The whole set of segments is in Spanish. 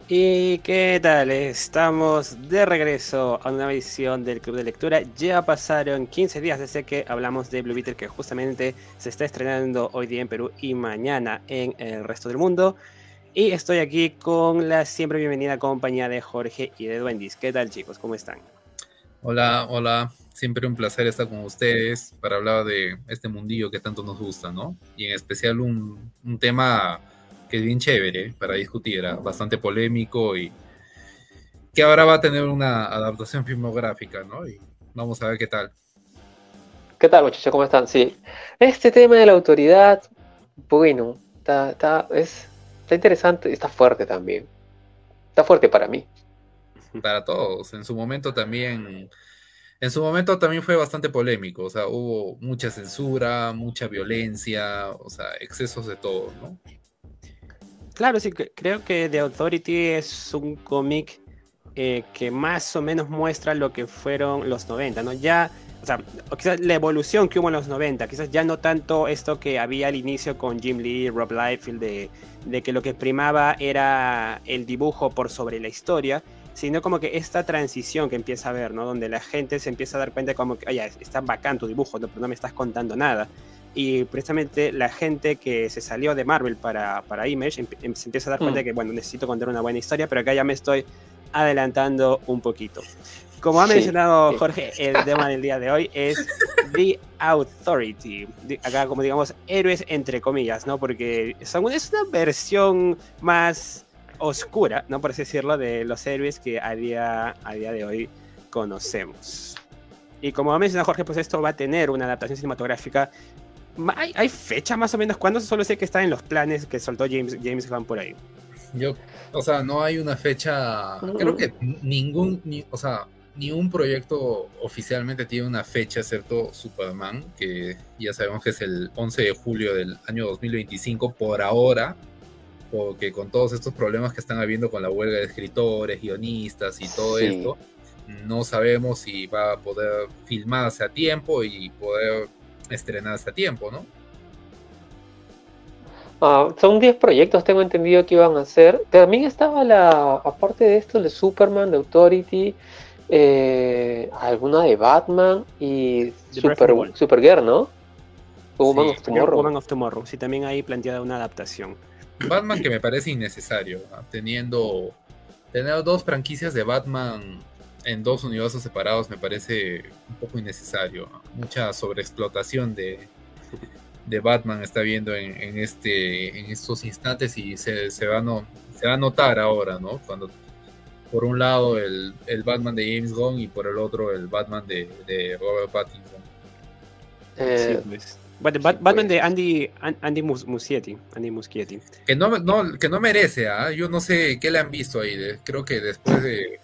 ¿Y qué tal? Estamos de regreso a una edición del Club de Lectura. Ya pasaron 15 días desde que hablamos de Blue Beetle, que justamente se está estrenando hoy día en Perú y mañana en el resto del mundo. Y estoy aquí con la siempre bienvenida compañía de Jorge y de Duendis. ¿Qué tal, chicos? ¿Cómo están? Hola, hola. Siempre un placer estar con ustedes para hablar de este mundillo que tanto nos gusta, ¿no? Y en especial un tema que es bien chévere para discutir, bastante polémico y que ahora va a tener una adaptación filmográfica, ¿no? Y vamos a ver qué tal. ¿Qué tal, muchachos? ¿Cómo están? Sí. Este tema de la autoridad, bueno, está interesante, está fuerte también. Está fuerte para mí. Para todos. En su momento también fue bastante polémico, o sea, hubo mucha censura, mucha violencia, o sea, excesos de todo, ¿no? Claro, sí, creo que The Authority es un cómic que más o menos muestra lo que fueron los 90, ¿no? Ya, o sea, o quizás la evolución que hubo en los 90, quizás ya no tanto esto que había al inicio con Jim Lee, Rob Liefeld, de que lo que primaba era el dibujo por sobre la historia, sino como que esta transición que empieza a ver, ¿no? Donde la gente se empieza a dar cuenta como que, oye, está bacán tu dibujo, ¿no? Pero no me estás contando nada. Y precisamente la gente que se salió de Marvel para Image se empieza a dar cuenta de que, bueno, necesito contar una buena historia, pero acá ya me estoy adelantando un poquito. Como ha Sí. mencionado Jorge, el tema del día de hoy es The Authority. Acá, como digamos, héroes entre comillas, ¿no? Porque es una versión más oscura, ¿no? Por así decirlo, de los héroes que a día de hoy conocemos. Y como ha mencionado Jorge, pues esto va a tener una adaptación cinematográfica. ¿Hay fecha más o menos cuándo? Solo sé que está en los planes que soltó James Gunn por ahí. Yo, o sea, no hay una fecha, creo Mm, que o sea, ni un proyecto oficialmente tiene una fecha, excepto Superman, que ya sabemos que es el 11 de julio del año 2025 por ahora, porque con todos estos problemas que están habiendo con la huelga de escritores, guionistas y todo sí. esto, no sabemos si va a poder filmarse a tiempo y poder estrenarse a tiempo, ¿no? Son 10 proyectos, tengo entendido que iban a hacer. También estaba aparte de esto, de Superman, de Authority, alguna de Batman y The Brave and the Bold. Supergirl, ¿no? Woman Sí, of Tomorrow. Woman of Tomorrow. Sí, también hay planteada una adaptación. Batman que me parece innecesario, ¿no? Tener dos franquicias de Batman en dos universos separados me parece un poco innecesario, ¿no? Mucha sobreexplotación de Batman está viendo en estos instantes y se va a notar ahora, ¿no? Cuando por un lado el Batman de James Gunn y por el otro el Batman de Robert Pattinson. Sí, Eh, pues. sí, Batman de pues. Andy Muschietti. Andy Muschietti. Que no merece, ¿ah? Yo no sé qué le han visto ahí. Creo que después de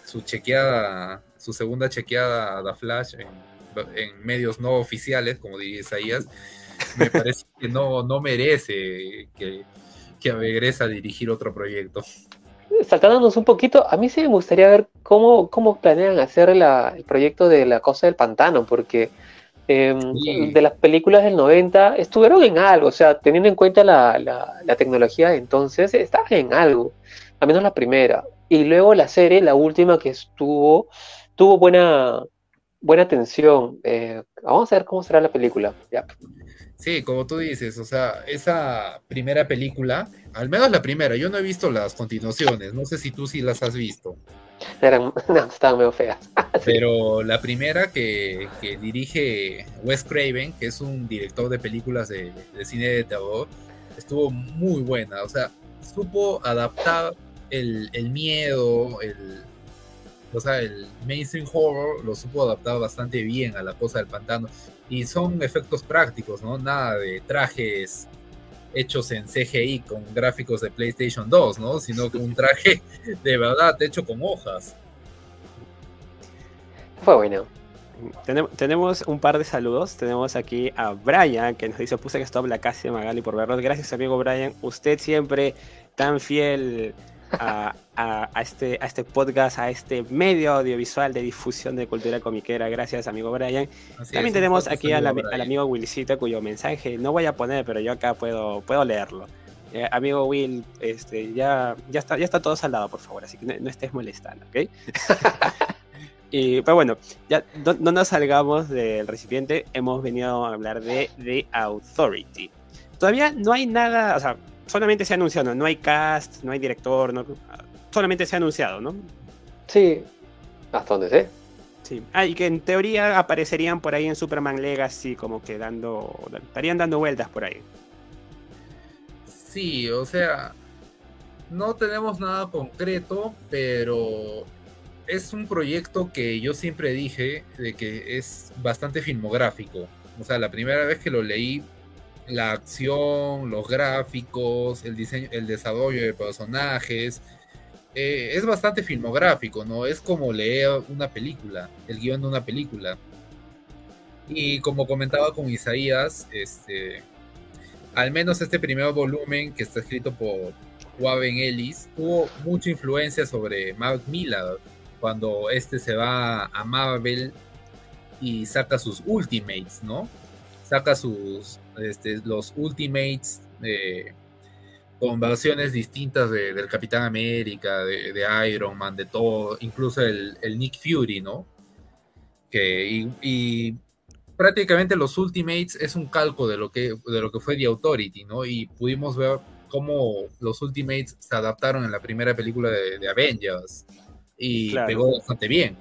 su segunda chequeada a The Flash en medios no oficiales, como diría Isaías, me parece que no merece que regrese a dirigir otro proyecto. Saltándonos un poquito, a mí sí me gustaría ver cómo planean hacer el proyecto de La Cosa del Pantano, porque Y de las películas del 90 estuvieron en algo, o sea, teniendo en cuenta la tecnología de entonces, estaban en algo, al menos la primera. Y luego la serie, la última que tuvo buena atención. Vamos a ver cómo será la película. Ya. sí, como tú dices, o sea, esa primera película, al menos la primera, yo no he visto las continuaciones, no sé si tú sí las has visto. No, estaban medio feas. Sí. Pero la primera que dirige Wes Craven, que es un director de películas de cine de terror, estuvo muy buena. O sea, supo adaptar el miedo, o sea, el mainstream horror, lo supo adaptar bastante bien a la cosa del pantano. Y son efectos prácticos, ¿no? Nada de trajes hechos en CGI con gráficos de PlayStation 2, ¿no? Sino que un traje de verdad hecho con hojas. Fue bueno. Tenemos un par de saludos. Tenemos aquí a Brian, que nos dice: puse que stop la casa de Magali por verlos. Gracias, amigo Brian. Usted siempre tan fiel a este podcast, a este medio audiovisual de difusión de cultura comiquera. Gracias, amigo Brian. Así También es, un tenemos fuerte aquí saludo a al Brian. amigo Wilcito, cuyo mensaje no voy a poner, pero yo acá puedo leerlo. amigo Will, ya está todo saldado, por favor, así que no estés molestando, ¿ok? Pero bueno, ya no nos salgamos del recipiente, hemos venido a hablar de The Authority. Todavía no hay nada, o sea, solamente se ha anunciado, no hay cast, no hay director, solamente se ha anunciado, ¿no? Sí, hasta donde sé. Sí. Y que en teoría aparecerían por ahí en Superman Legacy, como que estarían dando vueltas por ahí. Sí, o sea, no tenemos nada concreto, pero es un proyecto que yo siempre dije de que es bastante filmográfico. O sea, la primera vez que lo leí, la acción, los gráficos, el diseño, el desarrollo de personajes, es bastante filmográfico, ¿no? Es como leer una película, el guión de una película. Y como comentaba con Isaías, al menos este primer volumen que está escrito por Warren Ellis tuvo mucha influencia sobre Mark Millar cuando se va a Marvel y saca sus Ultimates, ¿no? Saca los Ultimates con versiones distintas del Capitán América, de Iron Man, de todo, incluso el Nick Fury, ¿no? Y prácticamente los Ultimates es un calco de lo que fue The Authority, ¿no? Y pudimos ver cómo los Ultimates se adaptaron en la primera película de Avengers y claro, pegó bastante bien.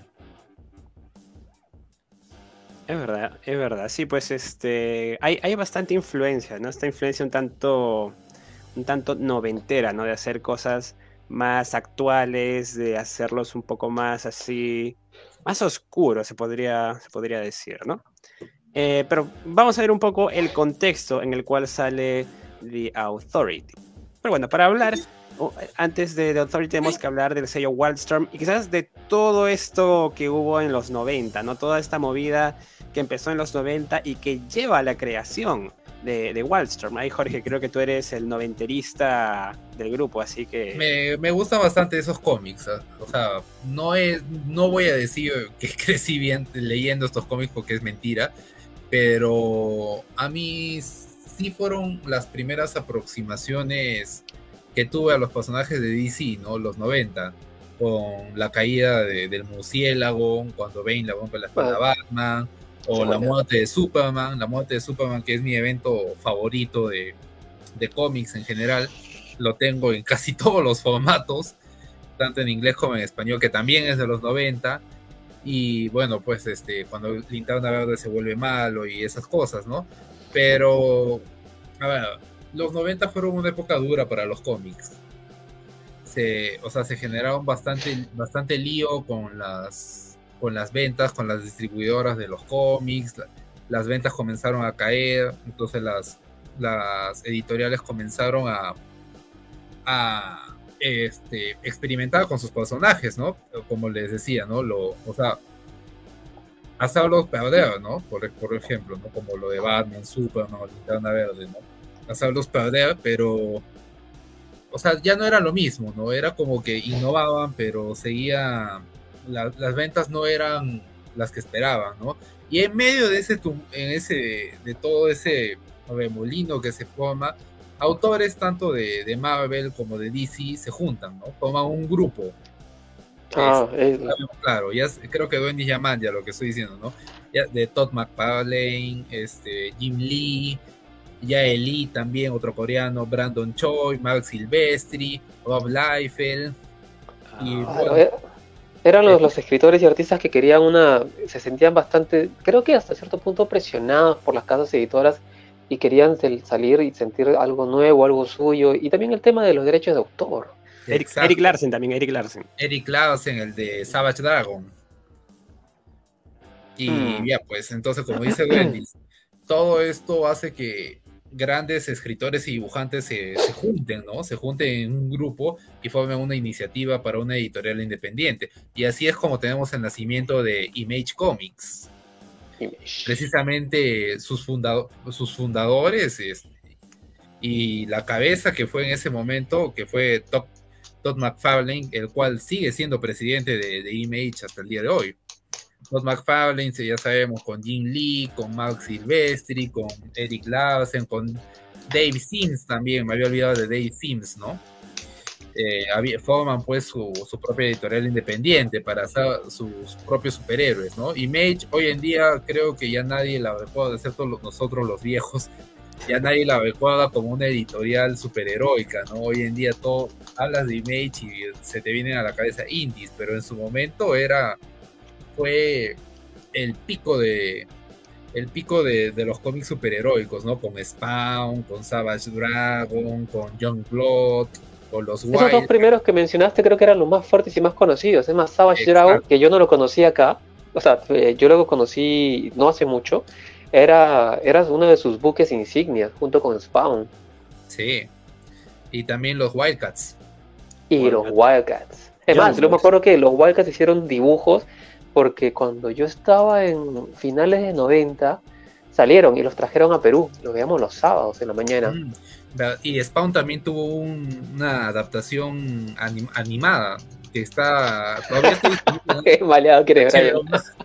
Es verdad. Sí, pues hay bastante influencia, ¿no? Esta influencia un tanto noventera, ¿no? De hacer cosas más actuales, de hacerlos un poco más así, más oscuros, se podría decir, ¿no? Pero vamos a ver un poco el contexto en el cual sale The Authority. Pero bueno, para hablar, antes de The Authority tenemos que hablar del sello Wildstorm y quizás de todo esto que hubo en los 90, ¿no? Toda esta movida que empezó en los 90 y que lleva a la creación de Wildstorm. Ahí, Jorge, creo que tú eres el noventerista del grupo, así que... Me gustan bastante esos cómics, o sea, no voy a decir que crecí bien leyendo estos cómics porque es mentira, pero a mí sí fueron las primeras aproximaciones que tuve a los personajes de DC, ¿no? Los 90, con la caída del murciélago, cuando Bane le rompe la espalda a Batman, o la muerte de Superman, que es mi evento favorito de cómics en general. Lo tengo en casi todos los formatos, tanto en inglés como en español, que también es de los 90. Y bueno, pues cuando Linterna Verde se vuelve malo y esas cosas, ¿no? Pero, a ver, los 90 fueron una época dura para los cómics. Se generaron bastante lío con las ventas, con las distribuidoras de los cómics. Las ventas comenzaron a caer, entonces las editoriales comenzaron a experimentar con sus personajes, ¿no? Como les decía, ¿no? Hacerlos perder, ¿no? Por ejemplo, ¿no? Como lo de Batman, Superman, Linterna Verde, ¿no? Hacerlos perder, pero o sea, ya no era lo mismo, ¿no? Era como que innovaban, pero las ventas no eran las que esperaban, ¿no? Y en medio de de todo ese remolino que se forma, autores tanto de Marvel como de DC se juntan, ¿no? Forman un grupo. Claro, creo que Duende llaman ya lo que estoy diciendo, ¿no? Ya, de Todd McFarlane, Jim Lee, Jae Lee también, otro coreano, Brandon Choi, Mark Silvestri, Rob Liefeld. Eran los escritores y artistas que se sentían bastante, creo que hasta cierto punto presionados por las casas editoras y querían salir y sentir algo nuevo, algo suyo, y también el tema de los derechos de autor. Eric Larsen, el de Savage Dragon. Y ya, pues, entonces, como dice Wendy, todo esto hace que grandes escritores y dibujantes se junten, ¿no? Se junten en un grupo y formen una iniciativa para una editorial independiente. Y así es como tenemos el nacimiento de Image Comics. Precisamente sus fundadores y la cabeza que fue en ese momento, que fue Todd McFarlane, el cual sigue siendo presidente de Image hasta el día de hoy. Todd McFarlane, ya sabemos, con Jim Lee, con Mark Silvestri, con Eric Larsen, con Dave Sims también, me había olvidado de Dave Sims, ¿no? Forman pues su propia editorial independiente para hacer sus propios superhéroes, ¿no? Image hoy en día creo que ya nadie la recuerda, excepto nosotros los viejos, ya nadie la recuerda como una editorial superheroica, ¿no? Hoy en día todo, hablas de Image y se te vienen a la cabeza indies, pero en su momento fue el pico de los cómics superheroicos, ¿no? Con Spawn, con Savage Dragon, con Youngblood, con los Esos dos Wild. primeros que mencionaste creo que eran los más fuertes y más conocidos. Es más, Savage Dragon, que yo no lo conocí acá, o sea, yo lo conocí no hace mucho, era uno de sus buques insignia, junto con Spawn. Sí, y también los Wildcats. Y los Wildcats. Es más, yo me acuerdo que los Wildcats hicieron dibujos porque cuando yo estaba en finales de 90 salieron y los trajeron a Perú, los veíamos los sábados en la mañana. Y Spawn también tuvo una adaptación animada que está todavía está disponible. Qué maleado que eres, Brian.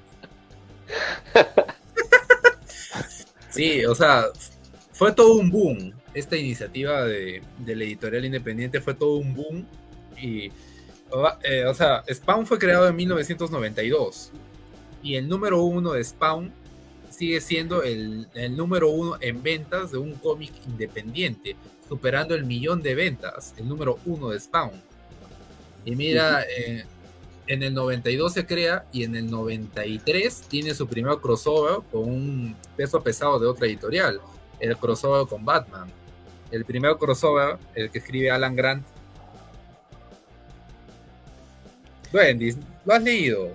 Sí, o sea, fue todo un boom. Esta iniciativa de la editorial independiente fue todo un boom. Y, o sea, Spawn fue creado en 1992. Y el número 1 de Spawn sigue siendo el número 1 en ventas de un cómic independiente, superando el 1.000.000 de ventas, el número 1 de Spawn. Y mira, en el 92 se crea y en el 93 tiene su primer crossover con un peso pesado de otra editorial, el crossover con Batman. El primer crossover, el que escribe Alan Grant. Wendy, ¿lo has leído?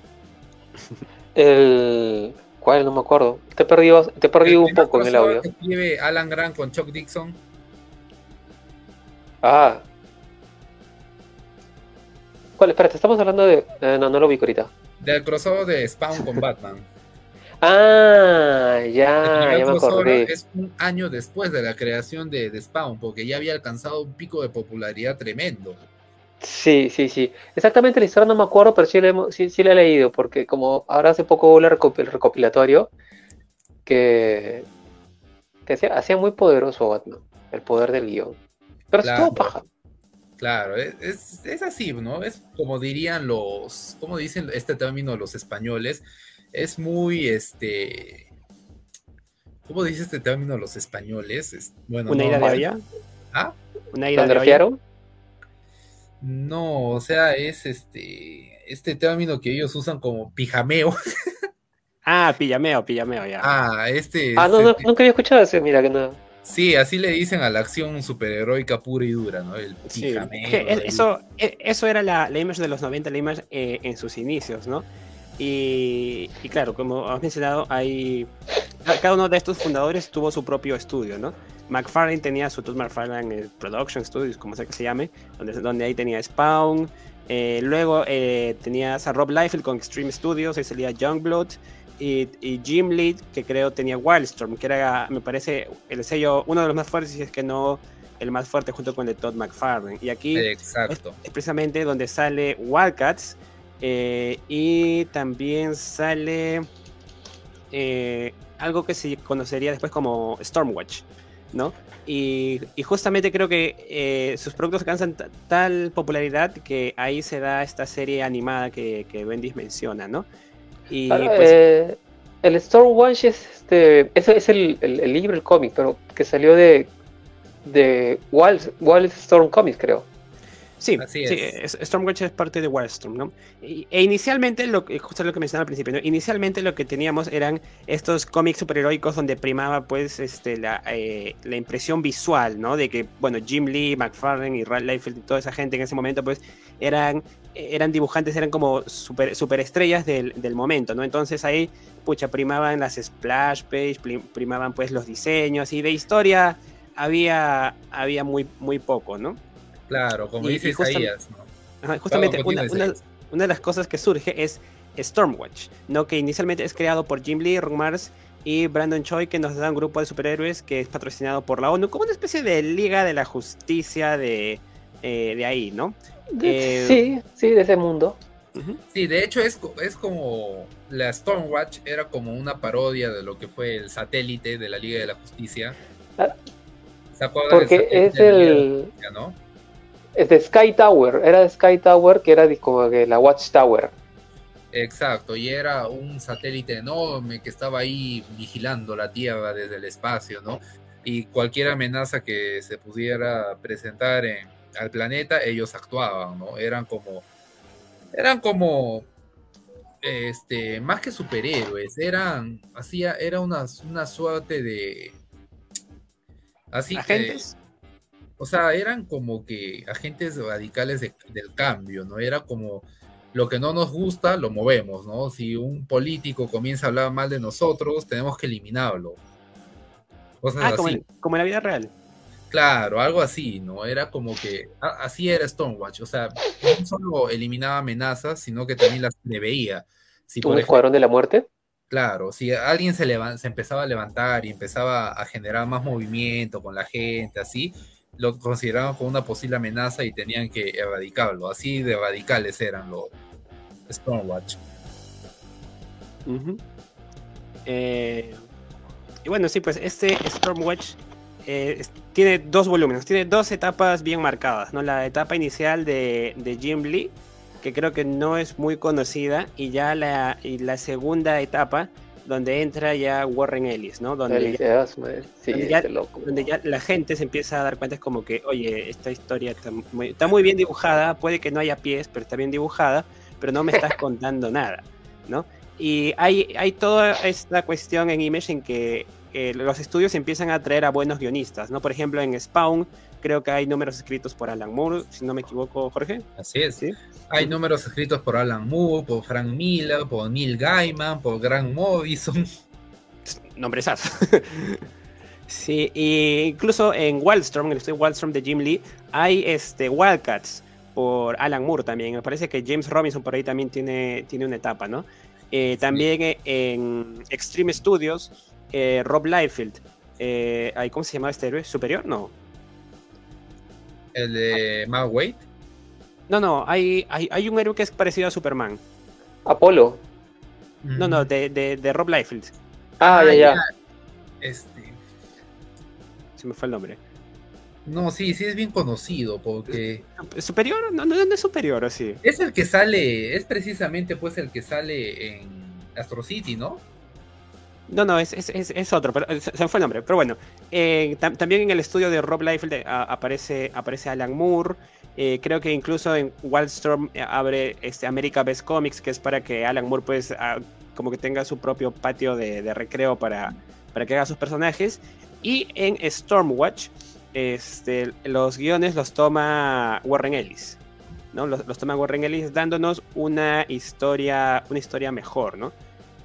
¿Cuál? No me acuerdo. Te he perdido un poco en el audio. Que escribe Alan Grant con Chuck Dixon. Ah. ¿Cuál? Espérate, estamos hablando de... no lo vi ahorita. Del crossover de Spawn con Batman. Ah, ya me acordé. Es un año después de la creación de Spawn, porque ya había alcanzado un pico de popularidad tremendo. Sí. Exactamente la historia no me acuerdo, pero sí la he leído, porque como ahora hace poco hubo el recopilatorio que hacía muy poderoso Batman, el poder del guión. Pero Claro. es todo paja. Claro, es así, ¿no? Es como dirían ¿cómo dicen este término los españoles? Es muy, ¿cómo dice este término los españoles? Bueno, ¿Una ira de olla? ¿Ah? ¿Una ira de olla? ¿Nerfearon? No, o sea, es este término que ellos usan como pijameo. Ah, pillameo, ya. No, nunca había escuchado ese, mira que no. Sí, así le dicen a la acción superheroica pura y dura, ¿no? El pijameo. Sí, eso era la Image de los 90, la Image en sus inicios, ¿no? Y claro, como has mencionado, cada uno de estos fundadores tuvo su propio estudio, ¿no? McFarlane tenía su Todd McFarlane Production Studios, como sea que se llame, donde ahí tenía Spawn. Luego tenías a Rob Liefeld con Extreme Studios, ahí salía Youngblood. Y Jim Lee, que creo tenía Wildstorm, que era, me parece, el sello, uno de los más fuertes, si es que no el más fuerte, junto con el de Todd McFarlane. Y aquí Exacto. es precisamente donde sale Wildcats. Y también sale algo que se conocería después como Stormwatch, ¿no? Y justamente creo que sus productos alcanzan tal popularidad que ahí se da esta serie animada que Bendis menciona, ¿no? Y pues, el Stormwatch es el libro, el cómic, pero que salió de Wildstorm Comics, creo. Sí, Stormwatch es parte de Wildstorm, ¿no? E inicialmente, justo lo que mencionaba al principio, ¿no? Inicialmente lo que teníamos eran estos cómics superheroicos donde primaba pues la impresión visual, ¿no? De que, bueno, Jim Lee, McFarlane y Rob Liefeld y toda esa gente en ese momento pues eran dibujantes, eran como superestrellas del momento, ¿no? Entonces ahí, primaban las splash page, primaban pues los diseños, y de historia había muy, muy poco, ¿no? Claro, como dice Isaías, ¿no? Justamente una de las cosas que surge es Stormwatch, ¿no? Que inicialmente es creado por Jim Lee, Ron Marz y Brandon Choi, que nos da un grupo de superhéroes que es patrocinado por la ONU, como una especie de Liga de la Justicia de ahí, ¿no? Sí, de ese mundo. Sí, de hecho es como la Stormwatch era como una parodia de lo que fue el satélite de la Liga de la Justicia. ¿Se acuerdan del Porque es satélite de Mierda, no? es de Sky Tower, era de Sky Tower, que era como que la Watchtower. Exacto, y era un satélite enorme que estaba ahí vigilando la Tierra desde el espacio, ¿no? Y cualquier amenaza que se pudiera presentar al planeta, ellos actuaban, ¿no? Eran como más que superhéroes, era una suerte de, así, ¿Agentes? o sea, eran como que agentes radicales del cambio, ¿no? Era como lo que no nos gusta, lo movemos, ¿no? Si un político comienza a hablar mal de nosotros, tenemos que eliminarlo. Cosas Ah, así. como en la vida real. Claro, algo así, ¿no? Era como que así era Stormwatch, o sea, no solo eliminaba amenazas, sino que también las preveía. Si, Un por ejemplo, escuadrón de la muerte. claro, si alguien se empezaba a levantar y empezaba a generar más movimiento con la gente, así, lo consideraban como una posible amenaza y tenían que erradicarlo. Así de radicales eran los Stormwatch. Ujú. Y bueno, sí, pues este Stormwatch tiene dos volúmenes, tiene dos etapas bien marcadas, ¿no? La etapa inicial de Jim Lee, que creo que no es muy conocida, y ya la segunda etapa, donde entra ya Warren Ellis, ¿no? Sí, loco. Donde ya la gente se empieza a dar cuenta, es como que, oye, esta historia está muy bien dibujada, puede que no haya pies, pero está bien dibujada, pero no me estás contando nada, ¿no? Y hay toda esta cuestión en Image en que los estudios empiezan a traer a buenos guionistas, ¿no? Por ejemplo, en Spawn creo que hay números escritos por Alan Moore, si no me equivoco, Jorge. Así es. ¿Sí? Hay números escritos por Alan Moore, por Frank Miller, por Neil Gaiman, por Grant Morrison. Nombresazo. Sí, y incluso en Wildstorm, en el estudio Wildstorm de Jim Lee, hay Wildcats por Alan Moore también. Me parece que James Robinson por ahí también tiene una etapa, ¿no? También en Extreme Studios, Rob Liefeld. ¿Cómo se llamaba este héroe? ¿Superior? No. El de Mark Waid. No, hay un héroe que es parecido a Superman. Apolo. No, de Rob Liefeld. Ya. Se me fue el nombre. No, sí es bien conocido porque... ¿Superior? No es superior, así. Es el que sale, es precisamente pues el que sale en Astro City, ¿no? No, es otro, pero se me fue el nombre. Pero bueno, también en el estudio de Rob Liefeld aparece Alan Moore. Creo que incluso en Wildstorm abre America Best Comics, que es para que Alan Moore pues como que tenga su propio patio de recreo para que haga sus personajes. Y en Stormwatch los guiones los toma Warren Ellis, ¿no? Los toma Warren Ellis dándonos una historia mejor, ¿no?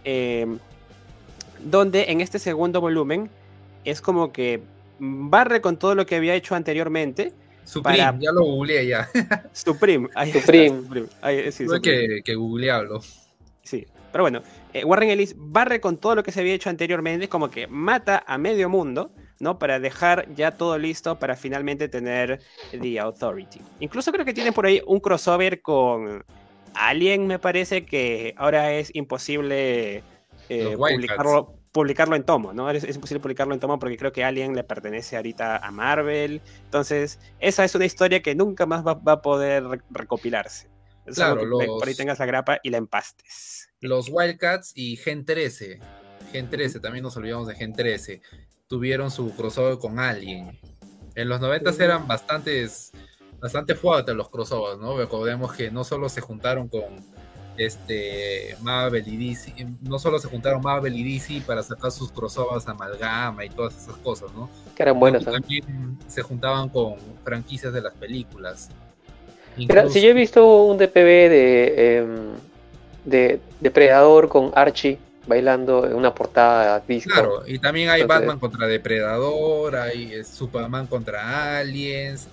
Donde en este segundo volumen es como que barre con todo lo que había hecho anteriormente. Supreme, ya lo googleé ya. Supreme. Supreme. Sí, tuve que googlearlo. Sí, pero bueno, Warren Ellis barre con todo lo que se había hecho anteriormente, como que mata a medio mundo, ¿no? Para dejar ya todo listo para finalmente tener The Authority. Incluso creo que tienen por ahí un crossover con Alien, me parece que ahora es imposible publicarlo en tomo, ¿no? Es imposible publicarlo en tomo porque creo que Alien le pertenece ahorita a Marvel. Entonces, esa es una historia que nunca más va a poder recopilarse. Es claro, algo que por ahí tengas la grapa y la empastes. Los Wildcats y Gen 13. Gen 13, también nos olvidamos de Gen 13. Tuvieron su crossover con Alien. En los 90 eran bastante fuertes los crossovers, ¿no? Recordemos que no solo se juntaron con Marvel y DC, no solo se juntaron Marvel y DC para sacar sus crossovers Amalgama y todas esas cosas, ¿no? Que eran buenas, ¿no? También se juntaban con franquicias de las películas. Incluso... si yo he visto un DPB de Depredador con Archie bailando en una portada disco. Claro, y también hay Batman contra Depredador, hay Superman contra Aliens,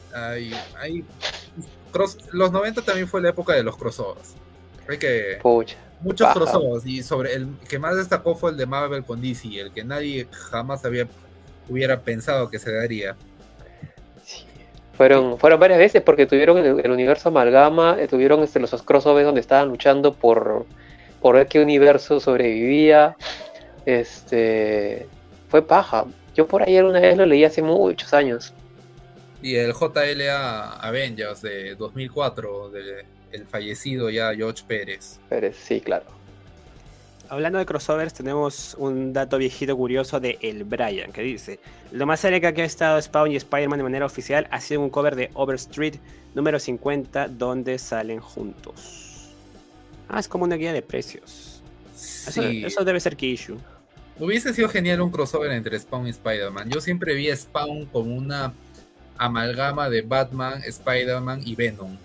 los 90 también fue la época de los crossovers. Muchos crossovers, y sobre el que más destacó fue el de Marvel con DC, el que nadie jamás hubiera pensado que se daría. Sí. Fueron varias veces porque tuvieron el universo Amalgama, tuvieron los crossovers donde estaban luchando por ver qué universo sobrevivía. Fue paja. Yo por ahí alguna vez lo leí hace muchos años. Y el JLA Avengers de 2004, el fallecido ya George Pérez. Pero sí, claro. Hablando de crossovers, tenemos un dato viejito curioso de El Brian, que dice: lo más cerca que ha estado Spawn y Spider-Man de manera oficial ha sido un cover de Overstreet número 50, donde salen juntos. Ah, es como una guía de precios. Sí. Eso debe ser key issue. Hubiese sido genial un crossover entre Spawn y Spider-Man. Yo siempre vi a Spawn como una amalgama de Batman, Spider-Man y Venom.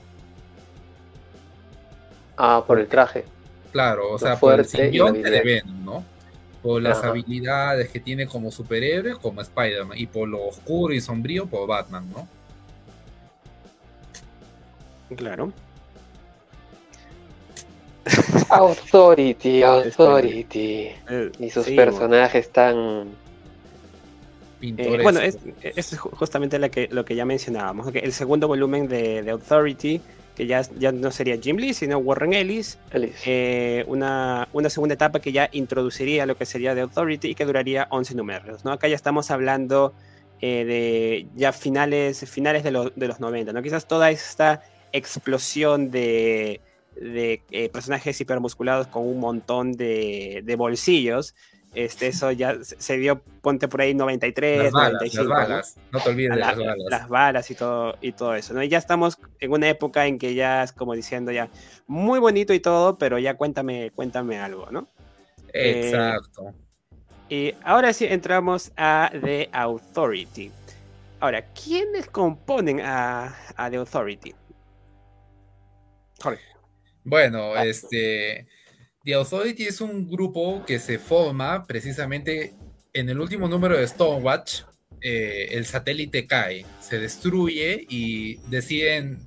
Ah, por el traje. Claro, o sea, por el simbionte de Venom, ¿no? Por las habilidades que tiene como superhéroe, como Spider-Man, y por lo oscuro y sombrío, por Batman, ¿no? Claro. Authority. Y sus personajes tan... bueno, es justamente lo que ya mencionábamos, que el segundo volumen de Authority, que ya no sería Jim Lee, sino Warren Ellis. Una segunda etapa que ya introduciría lo que sería The Authority y que duraría 11 números, ¿no? Acá ya estamos hablando de ya finales de los 90, ¿no? Quizás toda esta explosión de personajes hipermusculados con un montón de bolsillos, eso ya se dio, ponte por ahí 93, las balas, 95. Las balas, ¿no? No te olvides de las balas. Las balas y todo eso, ¿no? Y ya estamos en una época en que ya es como diciendo ya, muy bonito y todo, pero ya cuéntame algo, ¿no? Exacto. Y ahora sí entramos a The Authority. Ahora, ¿quiénes componen a The Authority? Jorge. Bueno, The Authority es un grupo que se forma precisamente en el último número de Stormwatch. El satélite cae, se destruye y deciden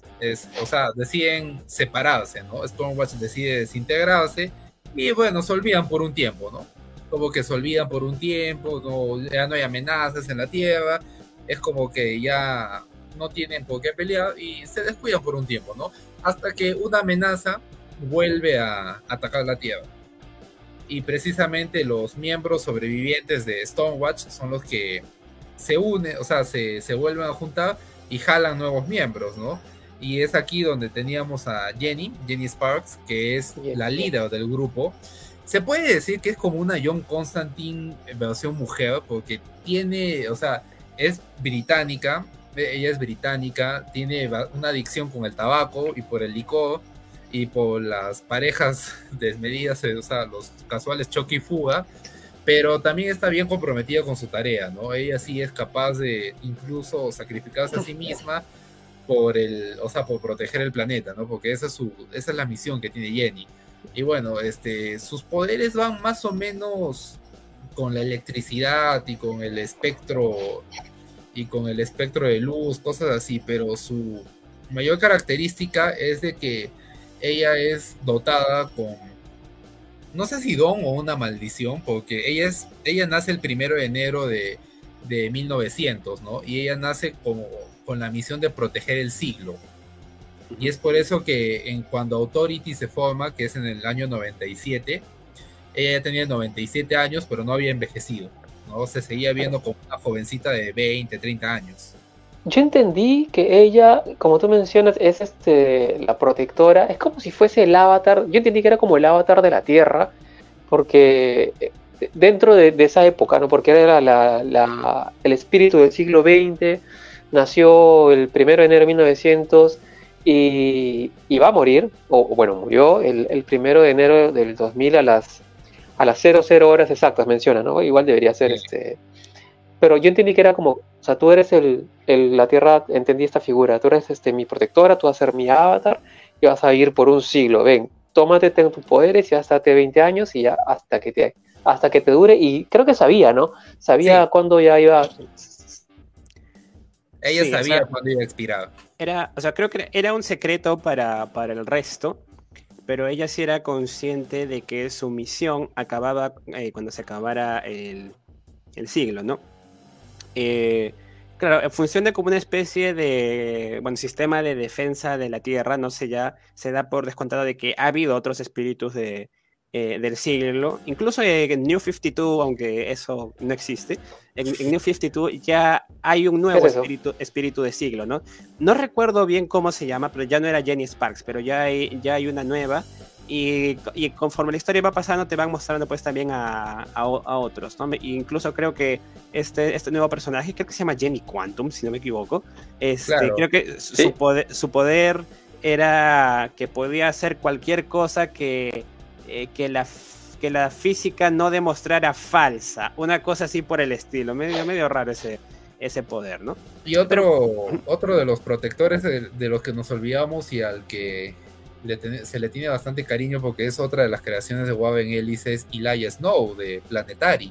separarse, ¿no? Stormwatch decide desintegrarse y bueno, se olvidan por un tiempo, ¿no? Como que se olvidan por un tiempo, ya no hay amenazas en la Tierra, es como que ya no tienen por qué pelear y se descuidan por un tiempo, ¿no? Hasta que una amenaza vuelve a atacar la Tierra. Y precisamente los miembros sobrevivientes de Stormwatch son los que se unen, o sea, se vuelven a juntar y jalan nuevos miembros, ¿no? Y es aquí donde teníamos a Jenny Sparks, que es la líder del grupo. Se puede decir que es como una John Constantine versión mujer, porque tiene, o sea, es británica, ella es británica, tiene una adicción con el tabaco y por el licor y por las parejas desmedidas, o sea, los casuales choque y fuga, pero también está bien comprometida con su tarea, ¿no? Ella sí es capaz de incluso sacrificarse a sí misma por proteger el planeta, ¿no? Porque esa es la misión que tiene Jenny. Y bueno, sus poderes van más o menos con la electricidad y con el espectro de luz, cosas así, pero su mayor característica es de que ella es dotada con, no sé si don o una maldición, porque ella nace el 1 de enero de 1900, ¿no? Y ella nace con la misión de proteger el siglo. Y es por eso que cuando Authority se forma, que es en el año 97, ella ya tenía 97 años, pero no había envejecido, ¿no? Se seguía viendo como una jovencita de 20, 30 años. Yo entendí que ella, como tú mencionas, es la protectora, es como si fuese el avatar, yo entendí que era como el avatar de la Tierra, porque dentro de esa época, ¿no? Porque era el espíritu del siglo XX, nació el 1 de enero de 1900 y va a morir, murió el 1 de enero del 2000 a las 00 horas exactas, menciona, ¿no? Igual debería ser pero yo entendí que era como, o sea, tú eres la Tierra, entendí esta figura, tú eres mi protectora, tú vas a ser mi avatar y vas a ir por un siglo, ven, tómate tus poderes y hasta 20 años y ya hasta que te dure, y creo que sabía, ¿no? Sabía cuándo ya iba. Ella sabía cuándo iba a expirar. Creo que era un secreto para el resto, pero ella sí era consciente de que su misión acababa cuando se acabara el siglo, ¿no? Claro, en función de como una especie de sistema de defensa de la Tierra, no sé, ya se da por descontado de que ha habido otros espíritus del siglo. Incluso en New 52, aunque eso no existe, en New 52 ya hay un ¿Qué nuevo es eso? espíritu de siglo, ¿no? No recuerdo bien cómo se llama, pero ya no era Jenny Sparks, pero ya hay una nueva. Y conforme la historia va pasando, te van mostrando pues también a otros, ¿no? Incluso creo que este nuevo personaje, creo que se llama Jenny Quantum, si no me equivoco. Claro, Creo que Sí. su poder era que podía hacer cualquier cosa que la física no demostrara falsa. Una cosa así por el estilo. Medio raro ese poder, ¿no? y Pero otro de los protectores de los que nos olvidamos y al que se le tiene bastante cariño porque es otra de las creaciones de Waven Ellis es Elijah Snow de Planetary.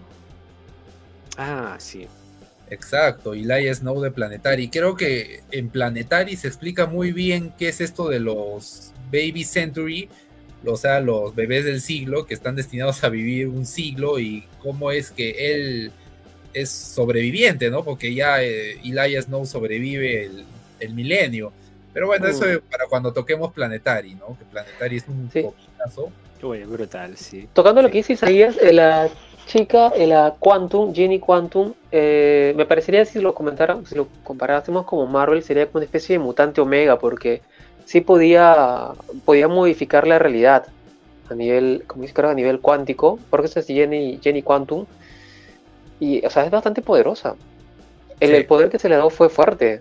sí. Exacto, Elijah Snow de Planetary. Creo que en Planetary se explica muy bien qué es esto de los Baby Century, o sea, los bebés del siglo que están destinados a vivir un siglo y cómo es que él es sobreviviente, ¿no? Porque ya Elijah Snow sobrevive el milenio. Pero bueno, eso es para cuando toquemos Planetary, ¿no? Que Planetary es un Sí. coquinazo. Uy, brutal, sí. Tocando lo Sí. que dice Isaías, la chica, la Quantum, Jenny Quantum, me parecería si lo si lo comparásemos como Marvel, sería como una especie de mutante Omega, porque sí podía modificar la realidad a nivel, como dice, creo, a nivel cuántico, porque esa es Jenny Quantum, y, o sea, es bastante poderosa. El Sí, poder que se le dio fue fuerte.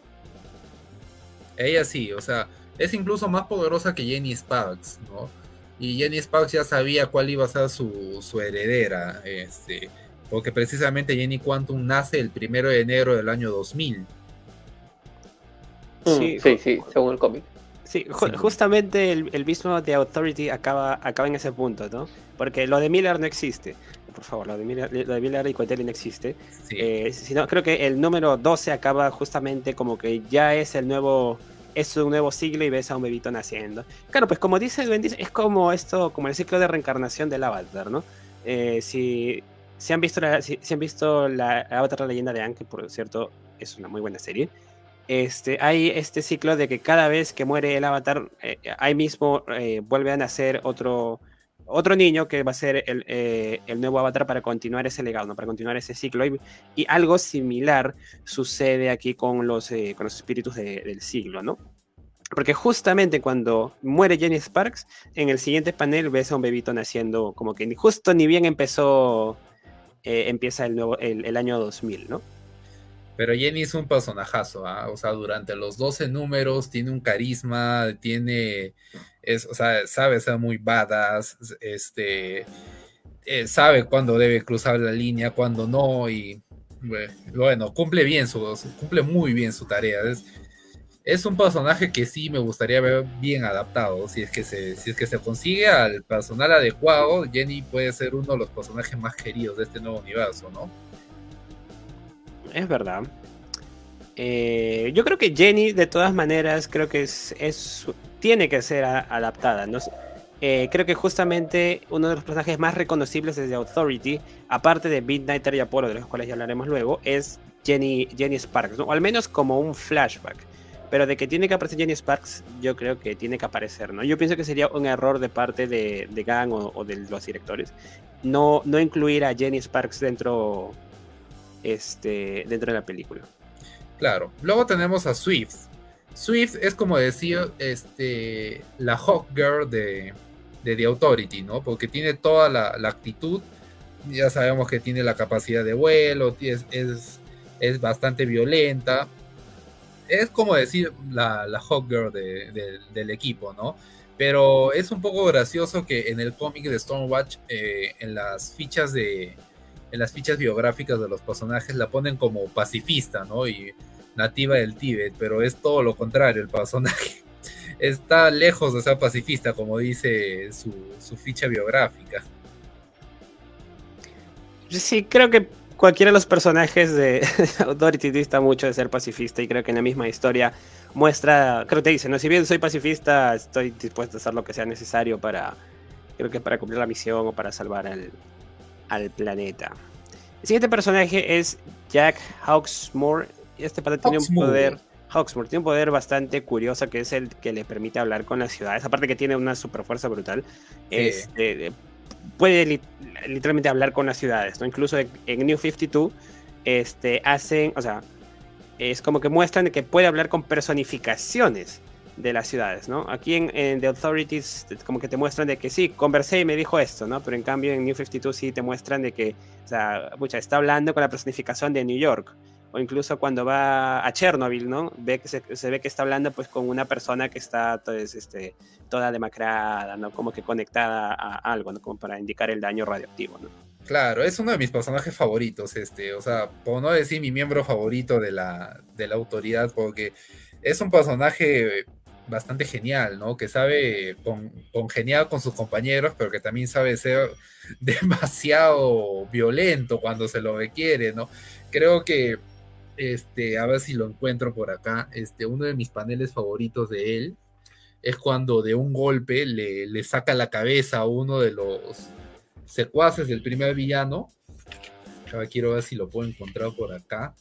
ella sí, o sea, es incluso más poderosa que Jenny Sparks, ¿no? Y Jenny Sparks ya sabía cuál iba a ser su heredera, porque precisamente Jenny Quantum nace el 1 de enero del año 2000. Sí, Sí, sí, según el cómic. sí, Sí, justamente el mismo de Authority acaba en ese punto, ¿no? Porque lo de Miller no existe. Por favor, lo de Miller y Coetelli no existe. sí. Sino, creo que el número 12 acaba justamente como que ya es es un nuevo siglo y ves a un bebito naciendo. Claro, pues como dice Duende, es como esto, como el ciclo de reencarnación del Avatar, ¿no? Si han visto si han visto la Avatar, la leyenda de Aang, que por cierto es una muy buena serie. Hay este ciclo de que cada vez que muere el avatar, ahí mismo vuelve a nacer otro niño que va a ser el nuevo avatar para continuar ese legado, ¿no? Para continuar ese ciclo. Y algo similar sucede aquí con los espíritus del siglo, ¿no? Porque justamente cuando muere Jenny Sparks, en el siguiente panel ves a un bebito naciendo como que justo ni bien empieza el año 2000, ¿no? Pero Jenny es un personajazo, ¿ah? O sea, durante los 12 números tiene un carisma, o sea, sabe ser muy badass, sabe cuándo debe cruzar la línea, cuándo no, y bueno, cumple muy bien su tarea. Es un personaje que sí me gustaría ver bien adaptado. Si es que se consigue al personal adecuado, Jenny puede ser uno de los personajes más queridos de este nuevo universo, ¿no? Es verdad. Yo creo que Jenny, de todas maneras, creo que tiene que ser adaptada, ¿no? Creo que justamente uno de los personajes más reconocibles desde Authority, aparte de Midnighter y Apollo, de los cuales ya hablaremos luego, es Jenny Sparks, ¿no? O al menos como un flashback. Pero de que tiene que aparecer Jenny Sparks, yo creo que tiene que aparecer, ¿no? Yo pienso que sería un error de parte de Gang o de los directores no incluir a Jenny Sparks dentro de la película. Claro. Luego tenemos a Swift. Swift es como decir, la Hawk Girl de The Authority, ¿no? Porque tiene toda la actitud. Ya sabemos que tiene la capacidad de vuelo, es bastante violenta. Es como decir la Hawk Girl del equipo, ¿no? Pero es un poco gracioso que en el cómic de Stormwatch, en las fichas biográficas de los personajes la ponen como pacifista, ¿no? Y nativa del Tíbet, pero es todo lo contrario, el personaje está lejos de ser pacifista, como dice su ficha biográfica. Sí, creo que cualquiera de los personajes de Authority dista mucho de ser pacifista y creo que en la misma historia muestra, creo que te dice, ¿no? Si bien soy pacifista, estoy dispuesto a hacer lo que sea necesario creo que para cumplir la misión o para salvar al planeta. El siguiente personaje es Jack Hawksmoor. Este pata tiene un poder. Hawksmoor tiene un poder bastante curioso que es el que le permite hablar con las ciudades. Aparte que tiene una super fuerza brutal. puede literalmente hablar con las ciudades, ¿no? Incluso en New 52 hacen, o sea, es como que muestran que puede hablar con personificaciones de las ciudades, ¿no? Aquí en The Authorities como que te muestran de que sí, conversé y me dijo esto, ¿no? Pero en cambio en New 52 sí te muestran de que, o sea, está hablando con la personificación de New York. O incluso cuando va a Chernobyl, ¿no? Ve que se ve que está hablando pues con una persona que está pues, toda demacrada, ¿no? Como que conectada a algo, ¿no? Como para indicar el daño radioactivo, ¿no? Claro, es uno de mis personajes favoritos, o sea, por no decir mi miembro favorito de la autoridad, porque es un personaje bastante genial, ¿no? Que sabe congeniar con sus compañeros, pero que también sabe ser demasiado violento cuando se lo requiere, ¿no? Creo que, a ver si lo encuentro por acá, uno de mis paneles favoritos de él es cuando de un golpe le saca la cabeza a uno de los secuaces del primer villano. Ahora quiero ver si lo puedo encontrar por acá.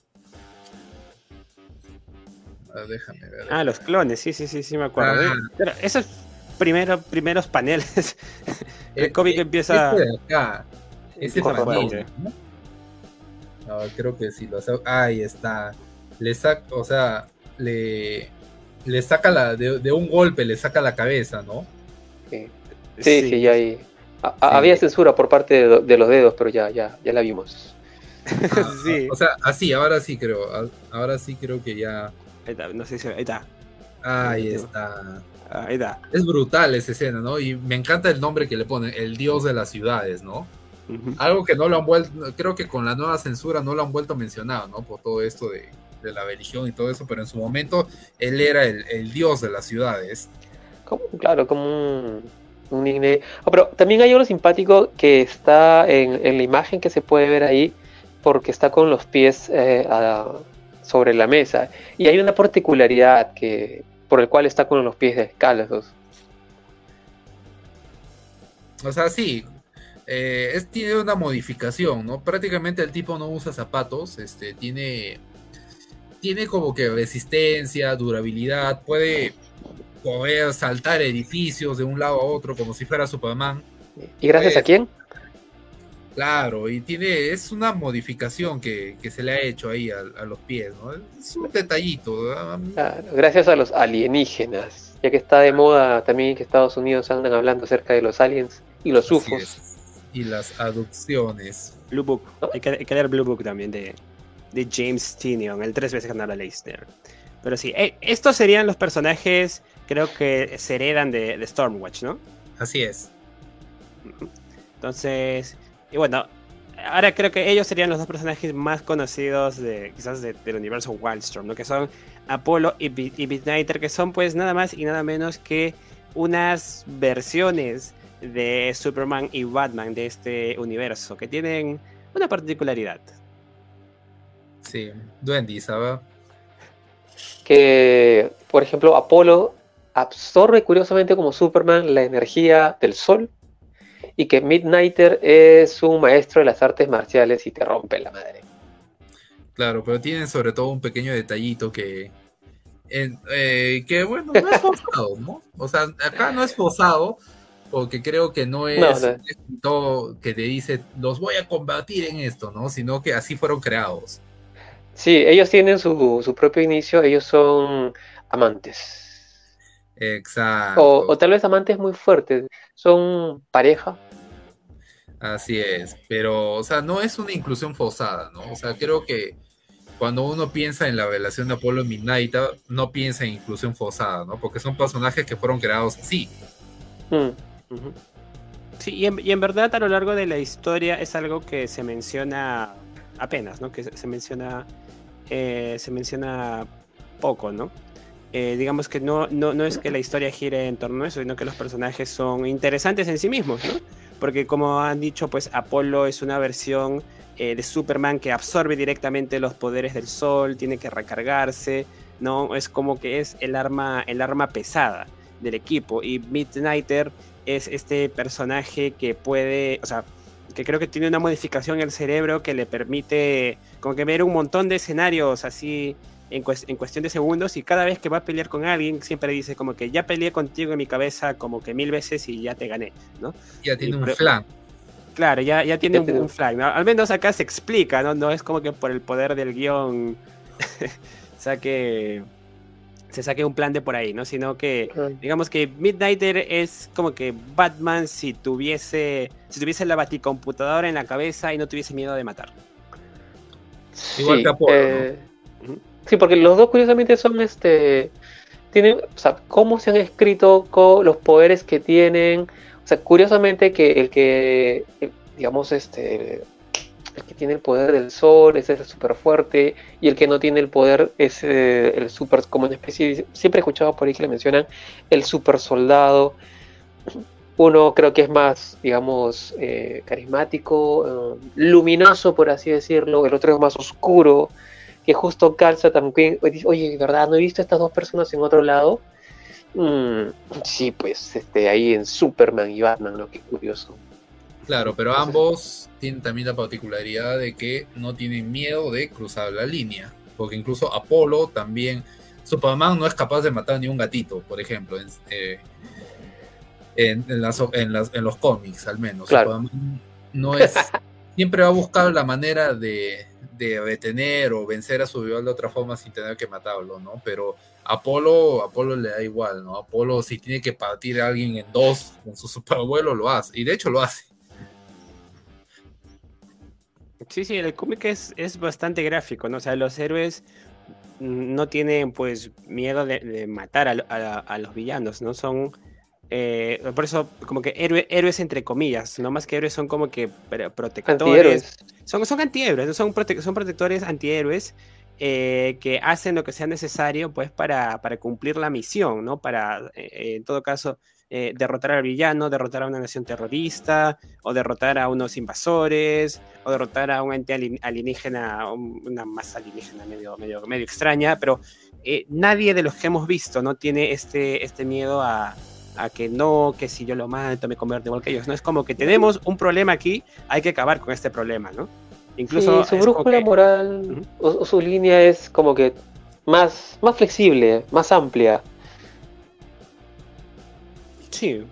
Déjame ver. Ah, los clones, sí, me acuerdo. Pero esos primeros paneles, el cómic empieza... Este de acá, ese panel, ¿no? No, creo que sí lo hace. Ahí está. Le saca, o sea, le saca de un golpe, le saca la cabeza, ¿no? Sí, ya ahí. Había censura por parte de los dedos, pero ya la vimos. Sí. O sea, así, ahora sí creo. Ahora sí creo que ya. Ahí está, no sé si ahí está. Ahí está. Ahí está. Es brutal esa escena, ¿no? Y me encanta el nombre que le ponen, el dios de las ciudades, ¿no? Uh-huh. Algo que no lo han vuelto, creo que con la nueva censura no lo han vuelto a mencionar, ¿no? Por todo esto de la religión y todo eso, pero en su momento él era el dios de las ciudades. Claro, como un nickname. Pero también hay uno simpático que está en la imagen que se puede ver ahí, porque está con los pies sobre la mesa. Y hay una particularidad por el cual está con los pies descalzos. O sea, sí. Tiene una modificación, ¿no? Prácticamente el tipo no usa zapatos, tiene como que resistencia, durabilidad, puede poder saltar edificios de un lado a otro como si fuera Superman. ¿Y gracias a quién? Claro, y es una modificación que se le ha hecho ahí a los pies, ¿no? Es un detallito. Claro, gracias a los alienígenas, ya que está de moda también que Estados Unidos andan hablando acerca de los aliens y los UFOs. Y las adopciones. Blue Book, ¿no? Hay que leer Blue Book también de James Tynion, el 3 veces ganador Leicester. Pero sí, estos serían los personajes, creo que se heredan de Stormwatch, ¿no? Así es. Entonces, y bueno, ahora creo que ellos serían los dos personajes más conocidos quizás del universo Wildstorm, ¿no? Que son Apollo y Midnighter, que son pues nada más y nada menos que unas versiones de Superman y Batman de este universo, que tienen una particularidad. Sí, duendes, ¿sabes? Que, por ejemplo, Apolo absorbe curiosamente como Superman la energía del sol, y que Midnighter es un maestro de las artes marciales y te rompe la madre. Claro, pero tienen sobre todo un pequeño detallito que bueno, no es forzado, ¿no? O sea, acá no es forzado, porque creo que no es un escritor que te dice, los voy a convertir en esto, ¿no? Sino que así fueron creados. Sí, ellos tienen su propio inicio, ellos son amantes. Exacto. O tal vez amantes muy fuertes, son pareja. Así es, pero, o sea, no es una inclusión forzada, ¿no? O sea, creo que cuando uno piensa en la relación de Apolo y Midnighter, no piensa en inclusión forzada, ¿no? Porque son personajes que fueron creados así. Uh-huh. Sí, y en verdad a lo largo de la historia es algo que se menciona apenas, ¿no? Que se menciona poco, ¿no? Digamos que no es que la historia gire en torno a eso, sino que los personajes son interesantes en sí mismos, ¿no? Porque como han dicho, pues Apolo es una versión de Superman que absorbe directamente los poderes del sol, tiene que recargarse, ¿no? Es como que es el arma pesada del equipo. Y Midnighter es este personaje que puede, o sea, que creo que tiene una modificación en el cerebro que le permite como que ver un montón de escenarios así en cuestión de segundos, y cada vez que va a pelear con alguien siempre dice como que ya peleé contigo en mi cabeza como que 1000 veces y ya te gané, ¿no? Ya tiene un flan. Claro, ya tiene Ya tiene- un flag, ¿no? Al menos acá se explica, ¿no? No es como que por el poder del guión saque, se saque un plan de por ahí, ¿no? Sino que, Ah, digamos que Midnighter es como que Batman si tuviese la baticomputadora en la cabeza y no tuviese miedo de matar. Igual que sí, Apolo, ¿no? Ujú. sí, porque los dos curiosamente son tienen, o sea, cómo se han escrito los poderes que tienen. O sea, curiosamente digamos, el que tiene el poder del sol es el súper fuerte y el que no tiene el poder es el súper, como una especie, siempre he escuchado por ahí que le mencionan el super soldado. Uno creo que es más, digamos, carismático, luminoso, por así decirlo. El otro es más oscuro, que justo calza también. Oye, ¿verdad? No he visto a estas dos personas en otro lado. Mm, sí, pues, ahí en Superman y Batman, ¿no? Qué curioso. Claro, pero Entonces, ambos tienen también la particularidad de que no tienen miedo de cruzar la línea. Porque incluso Apolo también. Superman no es capaz de matar ni un gatito, por ejemplo, en los cómics, al menos. claro. Superman no es. Siempre va a buscar la manera de detener o vencer a su rival de otra forma sin tener que matarlo, ¿no? Pero Apolo le da igual, ¿no? Apolo, si tiene que partir a alguien en dos con su superabuelo, lo hace. Y de hecho lo hace. Sí, el cómic es bastante gráfico, ¿no? O sea, los héroes no tienen pues miedo de matar a los villanos, ¿no? Por eso como que héroes entre comillas, no más que héroes son como que protectores, Antihéroes. son antihéroes, ¿no? Son protectores antihéroes que hacen lo que sea necesario pues para cumplir la misión, ¿no? Para, en todo caso, derrotar al villano, derrotar a una nación terrorista, o derrotar a unos invasores, o derrotar a un ente alienígena, una masa alienígena medio extraña, pero nadie de los que hemos visto no tiene este miedo a que no, que si yo lo mato me convierto igual que ellos, ¿no? Es como que tenemos un problema aquí, hay que acabar con este problema, ¿no? Sí, Incluso su es como brújula que... moral Ujú. o su línea es como que más flexible, más amplia. Sí,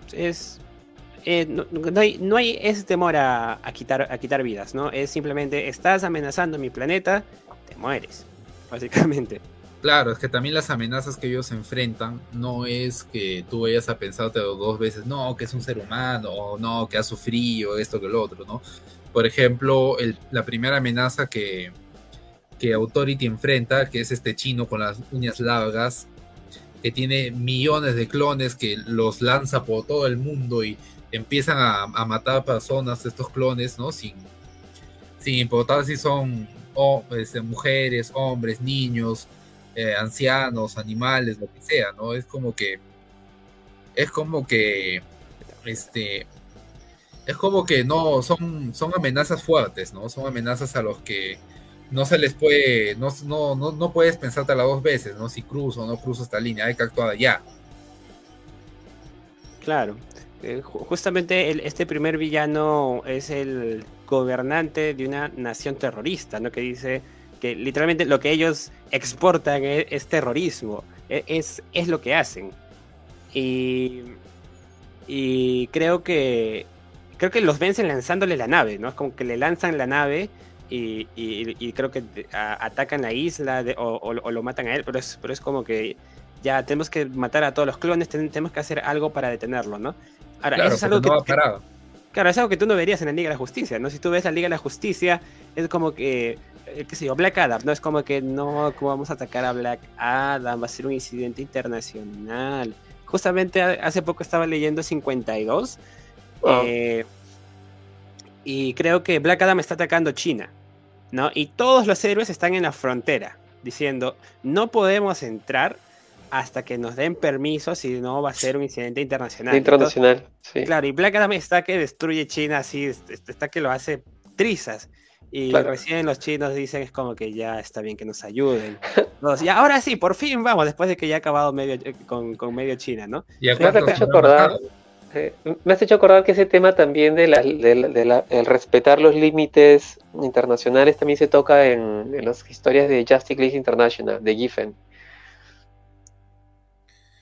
no hay ese temor a quitar vidas, ¿no? Es simplemente, estás amenazando mi planeta, te mueres, básicamente. Claro, es que también las amenazas que ellos enfrentan no es que tú vayas a pensarte dos veces, no, que es un ser humano, o no, que ha sufrido esto que lo otro, ¿no? Por ejemplo, la primera amenaza que Authority enfrenta, que es este chino con las uñas largas, que tiene millones de clones que los lanza por todo el mundo y empiezan a matar personas, estos clones, ¿no? Sin importar si son mujeres, hombres, niños, ancianos, animales, lo que sea, ¿no? Es como que, este, es como que no, son amenazas fuertes, ¿no? Son amenazas a los que no se les puede, no puedes pensártela dos veces, ¿no? Si cruzo o no cruzo esta línea, hay que actuar ya. Claro. Justamente este primer villano es el gobernante de una nación terrorista, ¿no? Que dice que literalmente lo que ellos exportan es terrorismo, es lo que hacen. Y, y creo que los vencen lanzándole la nave, ¿no? Es como que le lanzan la nave y creo que atacan la isla o lo matan a él, pero es como que ya tenemos que matar a todos los clones, tenemos que hacer algo para detenerlo, ¿no? Ahora, eso Claro, es porque algo no va a parar. claro, es algo que tú no verías en la Liga de la Justicia, ¿no? Si tú ves la Liga de la Justicia, es como que, qué sé yo, Black Adam, ¿no? Es como que no, ¿cómo vamos a atacar a Black Adam? Va a ser un incidente internacional. Justamente hace poco estaba leyendo 52 Ah, eh, y creo que Black Adam está atacando China, ¿no? Y todos los héroes están en la frontera, diciendo, no podemos entrar hasta que nos den permiso, si no va a ser un incidente internacional. internacional, sí, Claro, y Black Adam está que destruye China así, está que lo hace trizas. Y claro. recién los chinos dicen es como que ya está bien que nos ayuden. Y ahora sí, por fin vamos, después de que ya ha acabado con medio China, ¿no? ¿Y a Me has cuántos hecho habrá acordar, matado? me has hecho acordar que ese tema también el respetar los límites internacionales también se toca en las historias de Justice League International, de Giffen.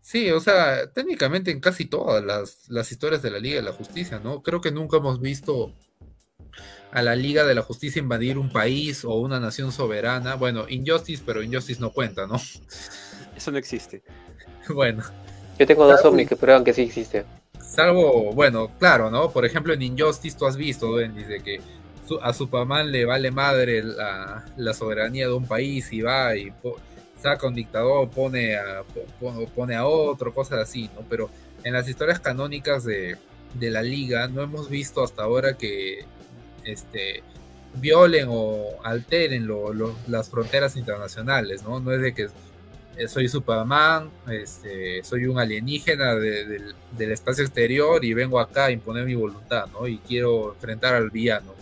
Sí, o sea, técnicamente en casi todas las historias de la Liga de la Justicia, ¿no? Creo que nunca hemos visto a la Liga de la Justicia invadir un país o una nación soberana. Bueno, Injustice, pero Injustice no cuenta, ¿no? Eso no existe. Bueno, Yo tengo dos salvo, ovnis que prueban que sí existe. salvo, bueno, claro, ¿no? Por ejemplo, en Injustice tú has visto, ¿ven? Dice que a Superman le vale madre la soberanía de un país y va y saca un dictador, pone a otro, cosas así, ¿no? Pero en las historias canónicas de la Liga no hemos visto hasta ahora que este, violen o alteren las fronteras internacionales, ¿no? No es de que soy Superman, soy un alienígena del espacio exterior y vengo acá a imponer mi voluntad, ¿no? Y quiero enfrentar al villano.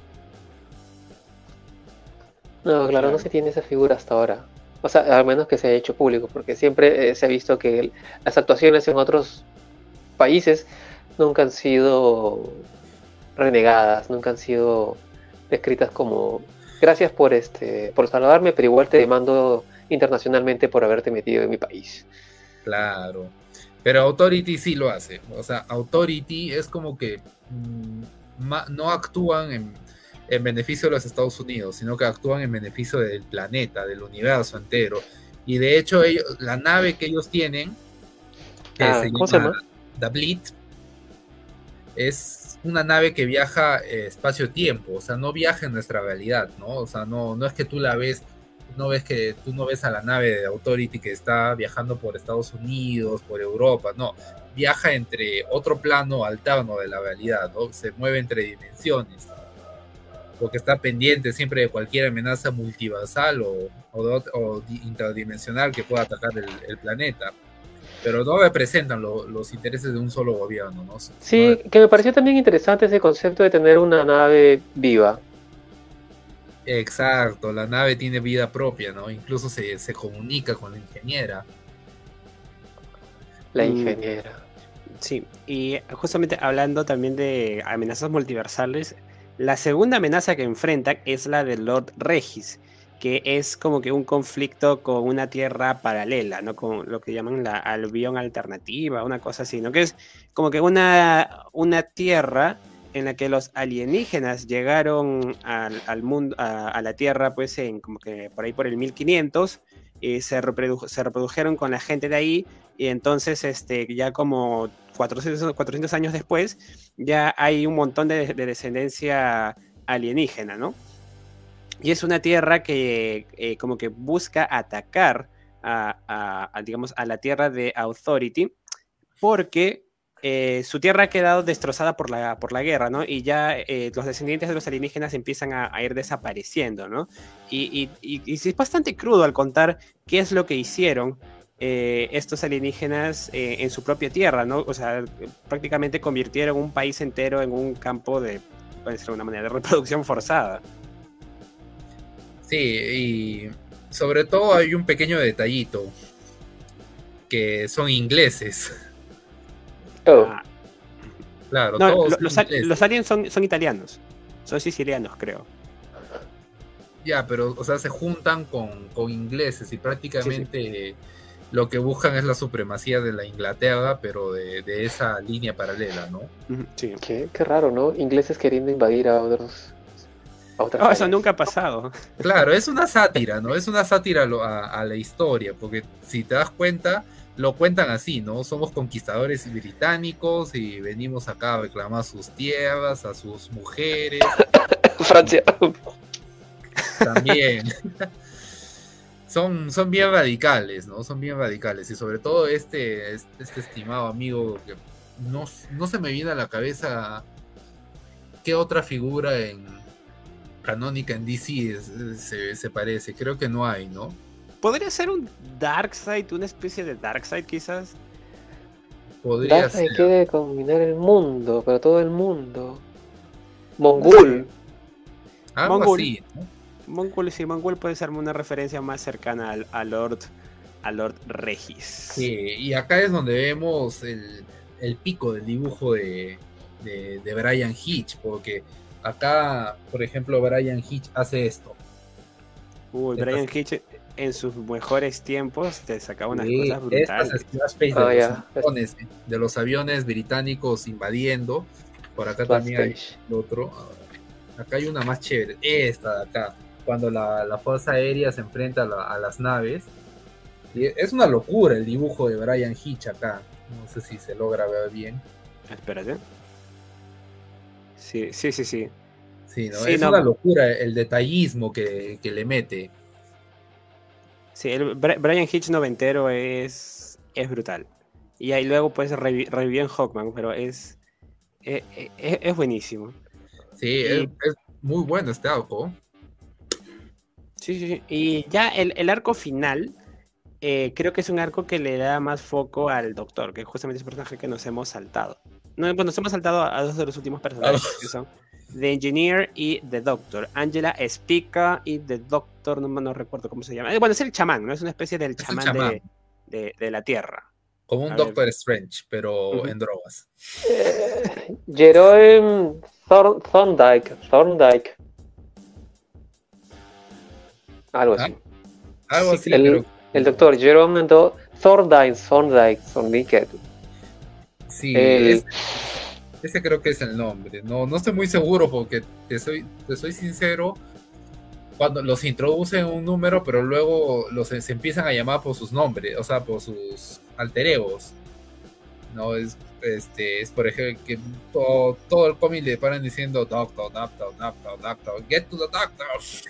No, claro, no Claro. se tiene esa figura hasta ahora. O sea, al menos que se haya hecho público, porque siempre se ha visto que las actuaciones en otros países nunca han sido renegadas, nunca han sido descritas como gracias por salvarme, pero igual te demando internacionalmente por haberte metido en mi país. Claro. Pero Authority sí lo hace. O sea, Authority es como que no actúan en beneficio de los Estados Unidos, sino que actúan en beneficio del planeta, del universo entero. Y de hecho, la nave que ellos tienen, que Ah, se ¿cómo se llama llama? The Bleed, es una nave que viaja espacio-tiempo, o sea, no viaja en nuestra realidad, ¿no? O sea, no es que tú la ves, tú no ves a la nave de Authority que está viajando por Estados Unidos, por Europa, no, viaja entre otro plano alterno de la realidad, ¿no? Se mueve entre dimensiones, porque está pendiente siempre de cualquier amenaza multiversal o interdimensional que pueda atacar el planeta, pero no representan los intereses de un solo gobierno, ¿no? Sino Sí, que me pareció también interesante ese concepto de tener una nave viva. exacto, la nave tiene vida propia, ¿no? Incluso se comunica con la ingeniera. La Mm, ingeniera. sí, y justamente hablando también de amenazas multiversales, la segunda amenaza que enfrentan es la del Lord Regis, que es como que un conflicto con una tierra paralela, ¿no? Con lo que llaman la albión alternativa, una cosa así, ¿no? Que es como que una tierra en la que los alienígenas llegaron al mundo, a la Tierra, pues en como que por ahí por el 1500, y se reprodujeron con la gente de ahí, y entonces ya como 400 años después, ya hay un montón de descendencia alienígena, ¿no? Y es una tierra que como que busca atacar digamos, a la tierra de Authority, porque su tierra ha quedado destrozada por la guerra, ¿no? Y ya los descendientes de los alienígenas empiezan a ir desapareciendo, ¿no? Y sí es bastante crudo al contar qué es lo que hicieron estos alienígenas en su propia tierra, ¿no? O sea, prácticamente convirtieron un país entero en un campo de, puede ser una manera de reproducción forzada. Sí, y sobre todo hay un pequeño detallito, que son ingleses. Oh, Ah, Claro, no, todos son los ingleses. aliens son italianos, son sicilianos, creo. Ya, pero, o sea, se juntan con ingleses y Sí, sí. prácticamente lo que buscan es la supremacía de la Inglaterra, pero de esa línea paralela, ¿no? Sí. qué raro, ¿no? Ingleses queriendo invadir a otras Oh, eso áreas. nunca ha pasado. Claro, es una sátira, ¿no? Es una sátira a la historia, porque si te das cuenta, lo cuentan así, ¿no? Somos conquistadores británicos y venimos acá a reclamar sus tierras, a sus mujeres, Francia. también. Son bien radicales, ¿no? Son bien radicales. Y sobre todo este estimado amigo que no se me viene a la cabeza qué otra figura canónica en DC se parece. Creo que no hay, ¿no? Podría ser un Darkseid, una especie de Darkseid quizás. Podría Darkseid ser. quiere dominar el mundo, pero todo el mundo. No sé. Mongul. Algo Mongul. así, ¿no? Mongul, sí, Mongul puede ser una referencia más cercana a Lord Regis. Sí, y acá es donde vemos el pico del dibujo de Brian Hitch, porque acá, por ejemplo, Brian Hitch hace esto. Uy, Brian Entonces, Hitch en sus mejores tiempos te sacaba unas Sí, cosas estas brutales. splash page de los aviones británicos invadiendo. Por acá Splash también hay page. el otro. Acá hay una más chévere. Esta de acá. Cuando la Fuerza Aérea se enfrenta a las naves. Y es una locura el dibujo de Brian Hitch acá. No sé si se logra ver bien. Espérate. Sí, sí, sí, sí. Sí, ¿no? Sí, Es no, una locura el detallismo que le mete. sí, el Brian Hitch noventero es brutal. Y ahí luego pues revivió en Hawkman, pero es buenísimo. Sí, Y es muy bueno este arco. sí, sí, sí. Y ya el arco final, creo que es un arco que le da más foco al Doctor, que justamente es un personaje que nos hemos saltado. No, bueno, nos hemos saltado a dos de los últimos personajes, que son The Engineer y The Doctor. Angela Spica y The Doctor, no recuerdo cómo se llama. Bueno, es el chamán, ¿no? Es una especie del Es el chamán chamán. de la Tierra. Como un A ver. Doctor Strange, pero Ujú. en drogas. Jerome Thorndike, algo ¿Ah? así. Algo Sí, así, pero El doctor Jerome Thorndike. sí, El, ese creo que es el nombre. No estoy muy seguro porque te soy sincero. Cuando los introducen un número, pero luego se empiezan a llamar por sus nombres, o sea, por sus alter egos. No es por ejemplo que todo el cómic le paran diciendo Doctor, get to the Doctor.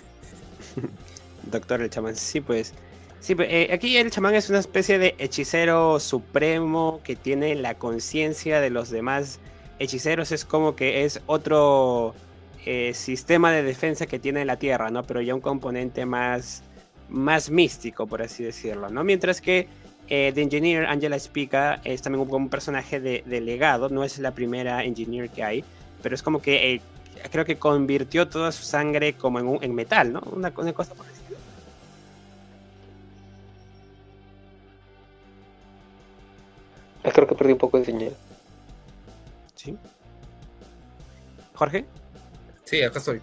Doctor el chamán, sí, pues. Sí, pues, aquí el chamán es una especie de hechicero supremo que tiene la conciencia de los demás hechiceros. Es como que es otro sistema de defensa que tiene la Tierra, ¿no? Pero ya un componente más místico, por así decirlo, ¿no? Mientras que The Engineer, Angela Spica, es también un personaje de legado. No es la primera Engineer que hay, pero es como que creo que convirtió toda su sangre como en metal, ¿no? Una cosa por decirlo. creo que perdí un poco de señal. Sí. Jorge. Sí, acá estoy.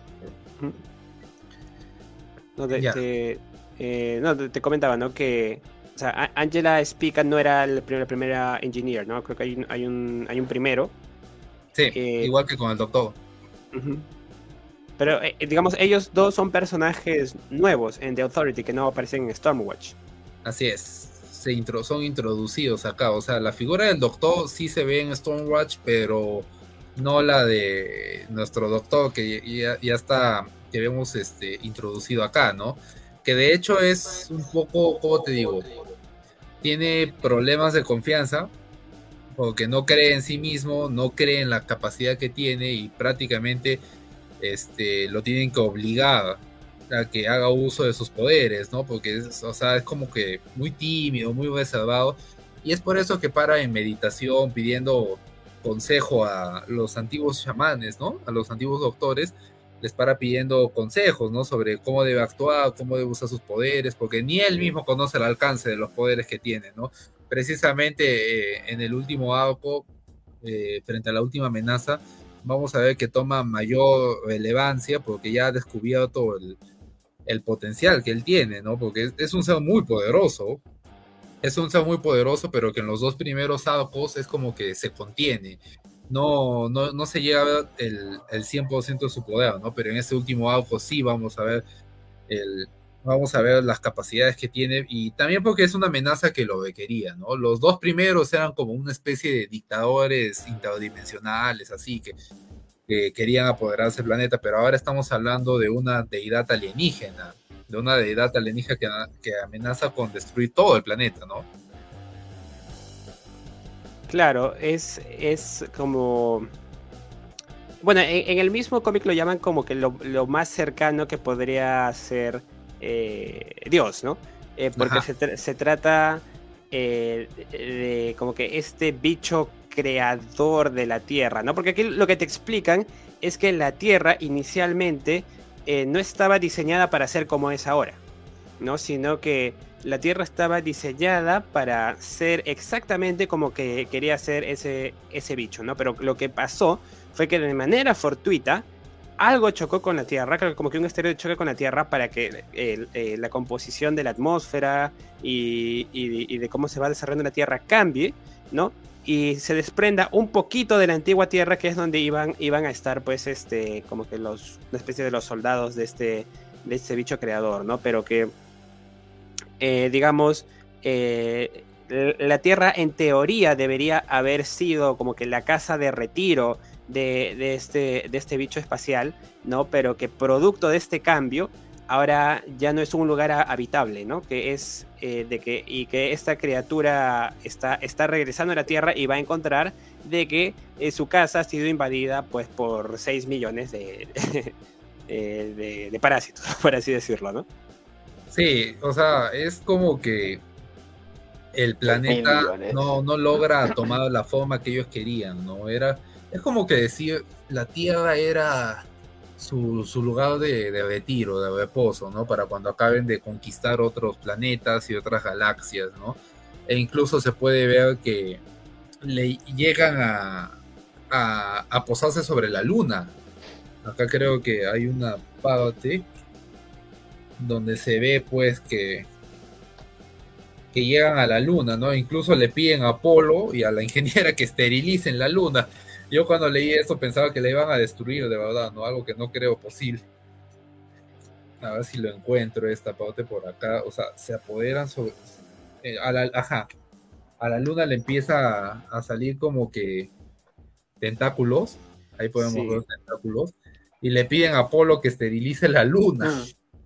No, Ya. te comentaba, ¿no? Que, o sea, Angela Spica no era la primera engineer, ¿no? Creo que hay un primero. Sí, igual que con el Doctor. Uh-huh. Pero, digamos, ellos dos son personajes nuevos en The Authority que no aparecen en Stormwatch. Así es. Son introducidos acá. O sea, la figura del Doctor sí se ve en Stormwatch, pero no la de nuestro Doctor que ya está, que vemos introducido acá, ¿no? Que de hecho es un poco, ¿cómo te digo? Tiene problemas de confianza, porque no cree en sí mismo, no cree en la capacidad que tiene y prácticamente lo tienen que obligar a que haga uso de sus poderes, ¿no? Porque es como que muy tímido, muy reservado, y es por eso que para en meditación pidiendo consejo a los antiguos chamanes, ¿no? A los antiguos doctores, les para pidiendo consejos, ¿no? Sobre cómo debe actuar, cómo debe usar sus poderes, porque ni él mismo conoce el alcance de los poderes que tiene, ¿no? Precisamente en el último arco, frente a la última amenaza, vamos a ver que toma mayor relevancia porque ya ha descubierto el potencial que él tiene, ¿no? Porque es un ser muy poderoso. Es un ser muy poderoso, pero que en los dos primeros arcos es como que se contiene. No se llega a ver el 100% de su poder, ¿no? Pero en este último arco sí vamos a ver las capacidades que tiene, y también porque es una amenaza que lo requería, ¿no? Los dos primeros eran como una especie de dictadores interdimensionales, así que querían apoderarse del planeta, pero ahora estamos hablando de una deidad alienígena, que amenaza con destruir todo el planeta, ¿no? Claro, es como... Bueno, en el mismo cómic lo llaman como que lo más cercano que podría ser Dios, ¿no? Porque se trata de como que este bicho creador de la Tierra, ¿no? Porque aquí lo que te explican es que la Tierra inicialmente no estaba diseñada para ser como es ahora, ¿no? Sino que la Tierra estaba diseñada para ser exactamente como que quería ser ese bicho, ¿no? Pero lo que pasó fue que de manera fortuita algo chocó con la Tierra, creo que como que un asteroide choca con la Tierra para que la composición de la atmósfera y de cómo se va desarrollando la Tierra cambie, ¿no? Y se desprenda un poquito de la antigua Tierra, que es donde iban a estar, pues, como que una especie de los soldados de este bicho creador, ¿no? Pero que, digamos, la Tierra en teoría debería haber sido como que la casa de retiro de este bicho espacial, ¿no? Pero que producto de este cambio, ahora ya no es un lugar habitable, ¿no? Que es que esta criatura está regresando a la Tierra y va a encontrar de que su casa ha sido invadida, pues, por 6 millones de parásitos, por así decirlo, ¿no? Sí, o sea, es como que el planeta no logra tomar la forma que ellos querían, ¿no? Es como que decir, la Tierra era su lugar de retiro, de reposo, ¿no? Para cuando acaben de conquistar otros planetas y otras galaxias, ¿no? E incluso se puede ver que le llegan a posarse sobre la Luna. Acá creo que hay una parte donde se ve, pues, que llegan a la Luna, ¿no? Incluso le piden a Apolo y a la ingeniera que esterilicen la Luna. Yo cuando leí esto pensaba que la iban a destruir, de verdad, ¿no? Algo que no creo posible. A ver si lo encuentro, esta parte por acá. O sea, se apoderan sobre... a la Luna le empieza a salir como que tentáculos. Ahí podemos ver tentáculos. Y le piden a Apolo que esterilice la Luna.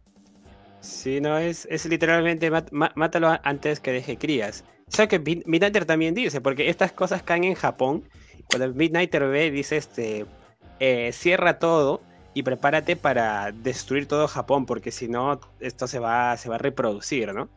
Sí, no, es literalmente mátalo antes que deje crías. O sea que Midnighter también dice, porque estas cosas caen en Japón. Cuando Midnighter ve, dice cierra todo y prepárate para destruir todo Japón, porque si no, esto se va a reproducir, ¿no?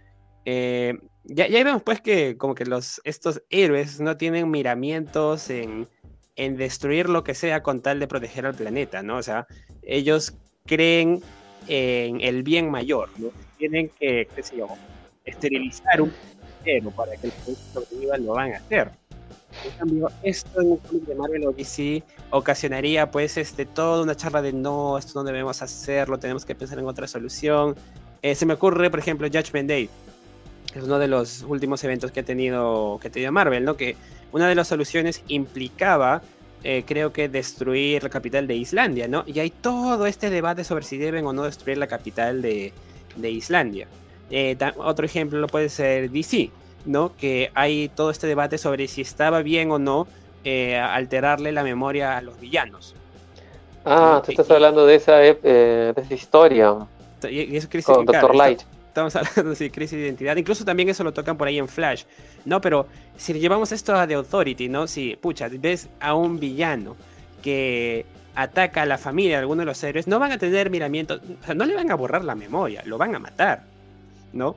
Ya vemos pues que como que estos héroes no tienen miramientos en destruir lo que sea con tal de proteger al planeta, ¿no? O sea, ellos creen en el bien mayor, ¿no? Tienen que, qué sé yo, esterilizar un entero para que el producto sobreviva, lo van a hacer. En cambio, esto en un cómic de Marvel o DC ocasionaría pues toda una charla de no, esto no debemos hacerlo, tenemos que pensar en otra solución. Se me ocurre, por ejemplo, Judgment Day. Es uno de los últimos eventos que ha tenido Marvel, ¿no? Que una de las soluciones implicaba, creo que destruir la capital de Islandia, ¿no? Y hay todo este debate sobre si deben o no destruir la capital de Islandia. Otro ejemplo puede ser DC, ¿no? Que hay todo este debate sobre si estaba bien o no alterarle la memoria a los villanos. ¿No? Tú estás hablando de esa historia. Y eso quiere con Dr. Light. Estamos hablando de crisis de identidad. Incluso también eso lo tocan por ahí en Flash, ¿no? Pero si llevamos esto a The Authority, ¿no? Si, ves a un villano que ataca a la familia de alguno de los héroes, no van a tener miramientos, o sea, no le van a borrar la memoria, lo van a matar, ¿no?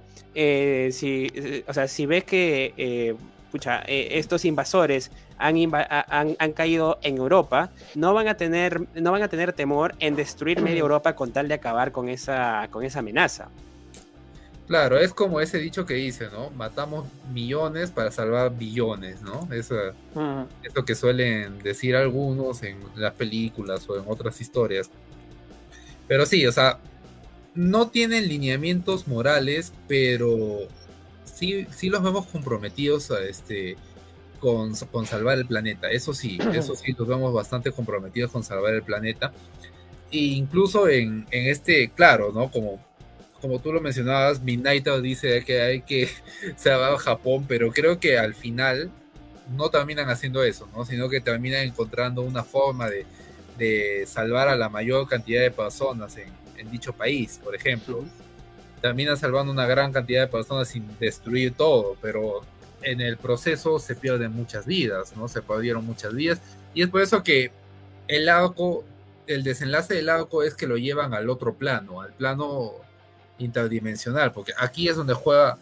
Si ves que, estos invasores han caído en Europa, no van a tener temor en destruir media Europa con tal de acabar con esa amenaza. Claro, es como ese dicho que dice, ¿no? Matamos millones para salvar billones, ¿no? Eso que suelen decir algunos en las películas o en otras historias. Pero sí, o sea, no tienen lineamientos morales, pero sí los vemos comprometidos con salvar el planeta. Eso sí, los vemos bastante comprometidos con salvar el planeta. E incluso en claro, ¿no? Como tú lo mencionabas, Midnighter dice que hay que salvar a Japón, pero creo que al final no terminan haciendo eso, ¿no? Sino que terminan encontrando una forma de salvar a la mayor cantidad de personas en dicho país, por ejemplo. Terminan salvando una gran cantidad de personas sin destruir todo, pero en el proceso se pierden muchas vidas, ¿no? Se perdieron muchas vidas, y es por eso que el desenlace del arco es que lo llevan al otro plano, al plano interdimensional, porque aquí es donde juega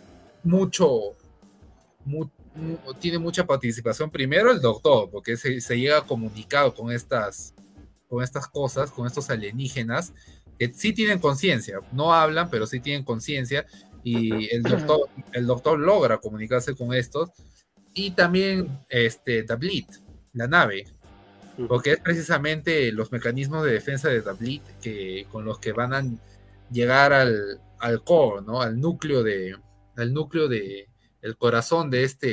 tiene mucha participación primero el doctor, porque se llega a comunicar con estas cosas, con estos alienígenas que sí tienen conciencia, no hablan, pero sí tienen conciencia, y el doctor logra comunicarse con estos, y también Tablet, la nave, porque es precisamente los mecanismos de defensa de Tablet con los que van a llegar al core, ¿no? Al núcleo de el corazón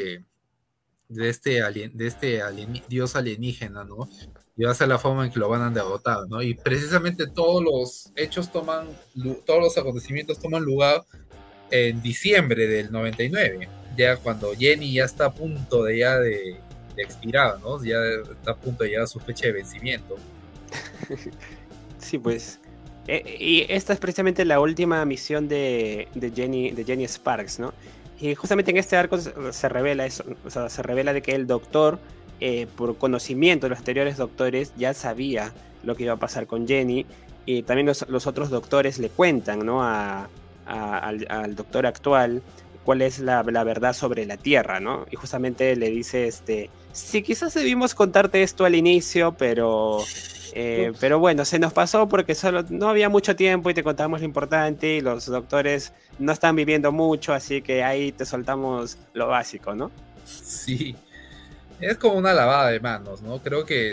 de este dios alienígena, ¿no? Y va a ser la forma en que lo van a derrotar, ¿no? Y precisamente todos los hechos todos los acontecimientos toman lugar en diciembre del 99, ya cuando Jenny ya está a punto de expirar, ¿no? Ya está a punto de llegar a su fecha de vencimiento. Sí, pues. Y esta es precisamente la última misión de Jenny Sparks, ¿no? Y justamente en este arco se revela eso, o sea, se revela de que el doctor, por conocimiento de los anteriores doctores, ya sabía lo que iba a pasar con Jenny, y también los otros doctores le cuentan, ¿no? Al doctor actual cuál es la verdad sobre la Tierra, ¿no? Y justamente le dice, sí, quizás debimos contarte esto al inicio, pero bueno, se nos pasó porque solo no había mucho tiempo y te contábamos lo importante y los doctores no están viviendo mucho, así que ahí te soltamos lo básico, ¿no? Sí, es como una lavada de manos, ¿no? Creo que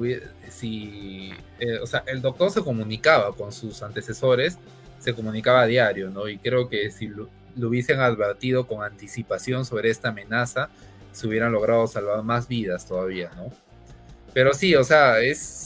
o sea, el doctor se comunicaba con sus antecesores, se comunicaba a diario, ¿no? Y creo que si lo hubiesen advertido con anticipación sobre esta amenaza, se hubieran logrado salvar más vidas todavía, ¿no? Pero sí, o sea,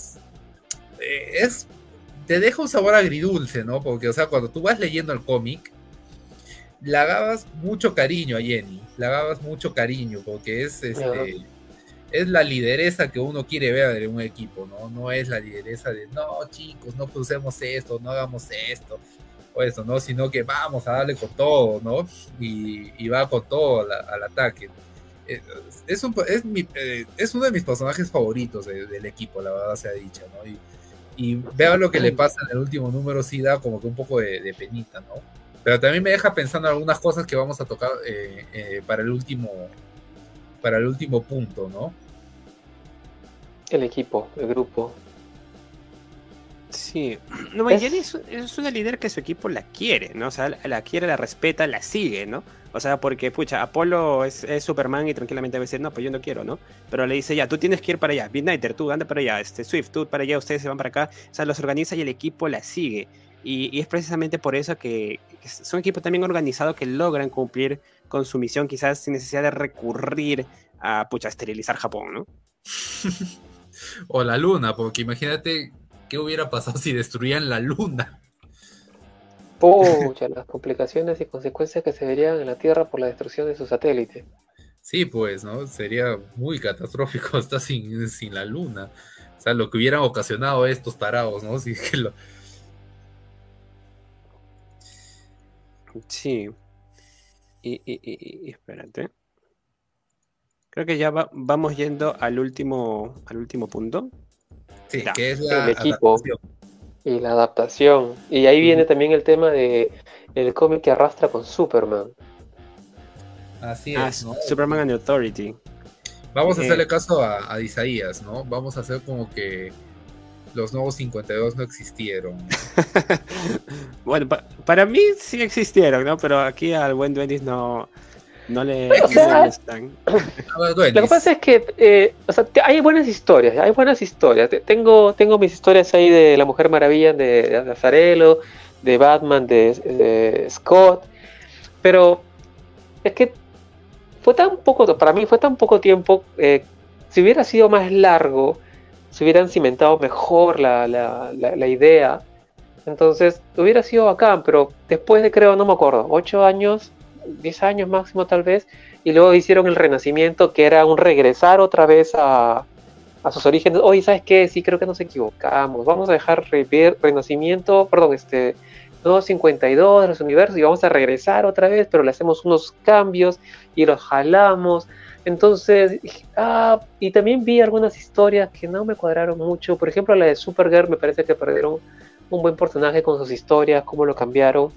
te deja un sabor agridulce, ¿no? Porque, o sea, cuando tú vas leyendo el cómic, le agarras mucho cariño a Jenny, le agarras mucho cariño, porque es la lideresa que uno quiere ver en un equipo, ¿no? No es la lideresa de, no, chicos, no crucemos esto, no hagamos esto, o esto, ¿no? Sino que vamos a darle con todo, ¿no? Y va con todo al ataque. Es uno de mis personajes favoritos del equipo, la verdad sea dicha, ¿no? Y veo lo que le pasa en el último número, sí da como que un poco de penita, ¿no? Pero también me deja pensando en algunas cosas que vamos a tocar para el último punto, ¿no? El equipo, el grupo. Sí, no, Jenny es una líder que su equipo la quiere, ¿no? O sea, la quiere, la respeta, la sigue, ¿no? O sea, porque, pucha, Apolo es Superman y tranquilamente va a decir, no, pues yo no quiero, ¿no? Pero le dice, ya, tú tienes que ir para allá, Midnighter, tú anda para allá, Swift, tú para allá, ustedes se van para acá. O sea, los organiza y el equipo la sigue. Y es precisamente por eso que es un equipo también organizado que logran cumplir con su misión, quizás sin necesidad de recurrir a, pucha, esterilizar Japón, ¿no? O la luna, porque imagínate qué hubiera pasado si destruían la luna. Pucha, las complicaciones y consecuencias que se verían en la Tierra por la destrucción de su satélite. Sí, pues, ¿no? Sería muy catastrófico estar sin la luna. O sea, lo que hubieran ocasionado estos tarados, ¿no? Sí. Y espérate. Creo que ya vamos yendo al último punto. Sí, Ya. que es la El equipo adaptación. y la adaptación. Y ahí viene también el tema de el cómic que arrastra con Superman. Así es, ¿no? Superman and Authority. Vamos a hacerle caso a Isaías, ¿no? Vamos a hacer como que los nuevos 52 no existieron. Bueno, para mí sí existieron, ¿no? Pero aquí al buen Duendis no le gustan. Lo que pasa es que o sea, hay buenas historias. Tengo mis historias ahí de La Mujer Maravilla de Azzarello, de Batman de Scott, pero es que para mí fue tan poco tiempo. Si hubiera sido más largo, se hubieran cimentado mejor la idea. Entonces hubiera sido bacán, pero después de, creo, no me acuerdo, 8 años, 10 años máximo tal vez, y luego hicieron el Renacimiento, que era un regresar otra vez a sus orígenes. Oye, ¿sabes qué? Sí, creo que nos equivocamos. Vamos a dejar Renacimiento, perdón, Nuevo 52 de los universos, y vamos a regresar otra vez, pero le hacemos unos cambios y los jalamos. Entonces, y también vi algunas historias que no me cuadraron mucho. Por ejemplo, la de Supergirl, me parece que perdieron un buen personaje con sus historias, cómo lo cambiaron.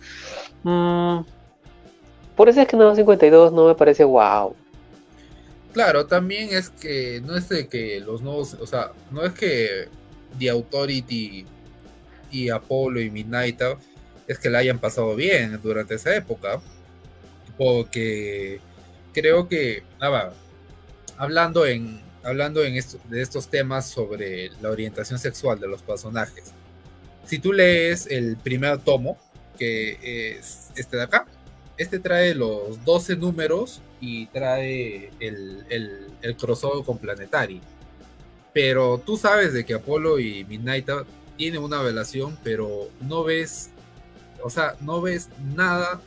Por eso es que Nuevo 52 no me parece wow. Claro, también es que no es de que los nuevos, o sea, no es que The Authority y Apolo y Midnighter es que la hayan pasado bien durante esa época, porque creo que, hablando en hablando de estos temas sobre la orientación sexual de los personajes. Si tú lees el primer tomo, que es este de acá, este trae los 12 números y trae el crossover con Planetary. Pero tú sabes de que Apolo y Midnight tienen una relación, pero no ves, o sea, no ves nada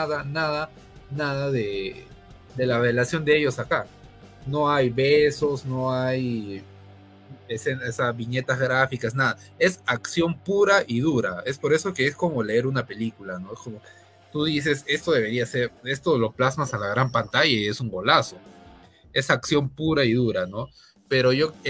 de la relación de ellos acá. No hay besos, no hay esas viñetas gráficas, nada. Es acción pura y dura. Es por eso que es como leer una película, ¿no? Es como, tú dices, esto debería ser, esto lo plasmas a la gran pantalla y es un golazo. Es acción pura y dura, ¿no? Pero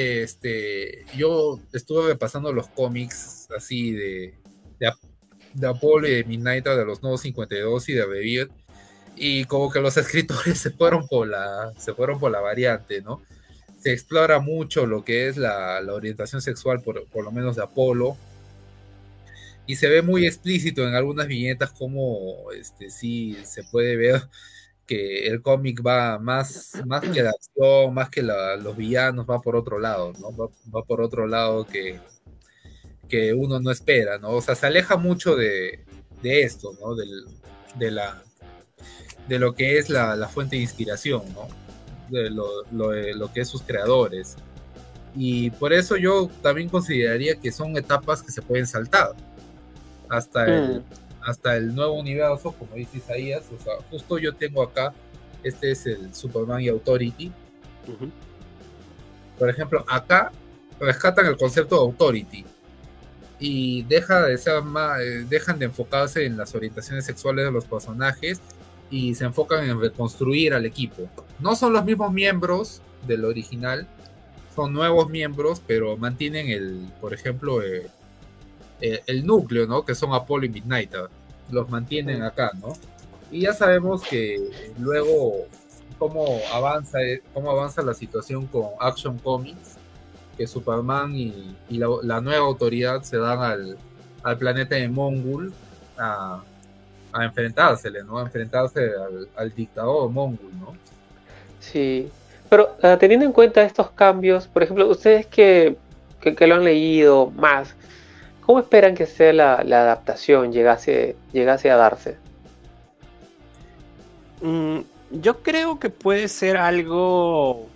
yo estuve repasando los cómics así de Apolo y de Midnight, de los Nuevos 52 y de Rebirth, y como que los escritores se fueron por la variante, ¿no? Se explora mucho lo que es la orientación sexual, por lo menos de Apolo, y se ve muy explícito en algunas viñetas como sí se puede ver que el cómic va más que la acción, más que los villanos, va por otro lado, ¿no? Va por otro lado que uno no espera, ¿no? O sea, se aleja mucho de esto, ¿no? De lo que es la fuente de inspiración, ¿no? De lo que es sus creadores. Y por eso yo también consideraría que son etapas que se pueden saltar hasta el nuevo universo, como dice Isaías. O sea, justo yo tengo acá, este es el Superman y Authority. Por ejemplo, acá rescatan el concepto de Authority y dejan de enfocarse en las orientaciones sexuales de los personajes y se enfocan en reconstruir al equipo. No son los mismos miembros del original, son nuevos miembros, pero mantienen por ejemplo, el núcleo, ¿no? Que son Apolo y Midnight. Los mantienen acá, ¿no? Y ya sabemos que luego cómo avanza la situación con Action Comics, que Superman y la nueva autoridad se dan al planeta de Mongul a enfrentársele, ¿no? A enfrentarse al dictador Mongul, ¿no? Sí, pero teniendo en cuenta estos cambios, por ejemplo, ustedes que lo han leído más, ¿cómo esperan que sea la adaptación llegase a darse? Yo creo que puede ser algo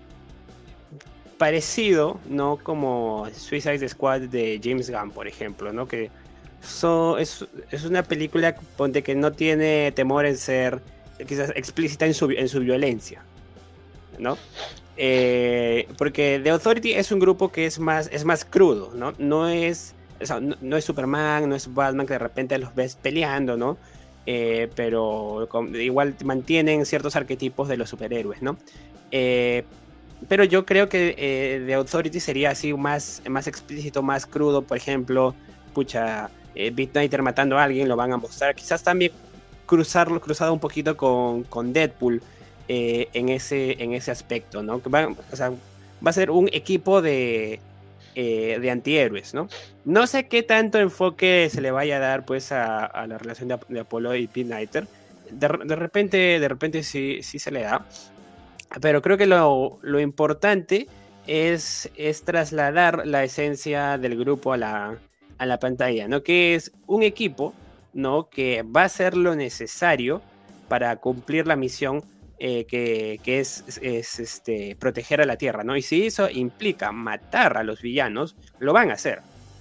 parecido, ¿no? Como Suicide Squad de James Gunn, por ejemplo, ¿no? Que es una película donde que no tiene temor en ser quizás explícita en su violencia, ¿no? Porque The Authority es un grupo que es más crudo, ¿no? No es Superman, no es Batman, que de repente los ves peleando, ¿no? Pero igual mantienen ciertos arquetipos de los superhéroes, ¿no? Pero yo creo que The Authority sería así más explícito, más crudo. Por ejemplo, Midnighter matando a alguien, lo van a mostrar. Quizás también cruzado un poquito con Deadpool en ese aspecto, ¿no? Va a ser un equipo de antihéroes, ¿no? No sé qué tanto enfoque se le vaya a dar pues a la relación de Apolo y Midnighter. De repente sí se le da. Pero creo que lo importante es trasladar la esencia del grupo a la pantalla, ¿no? Que es un equipo, ¿no? Que va a hacer lo necesario para cumplir la misión que es proteger a la Tierra, ¿no? Y si eso implica matar a los villanos, lo van a hacer.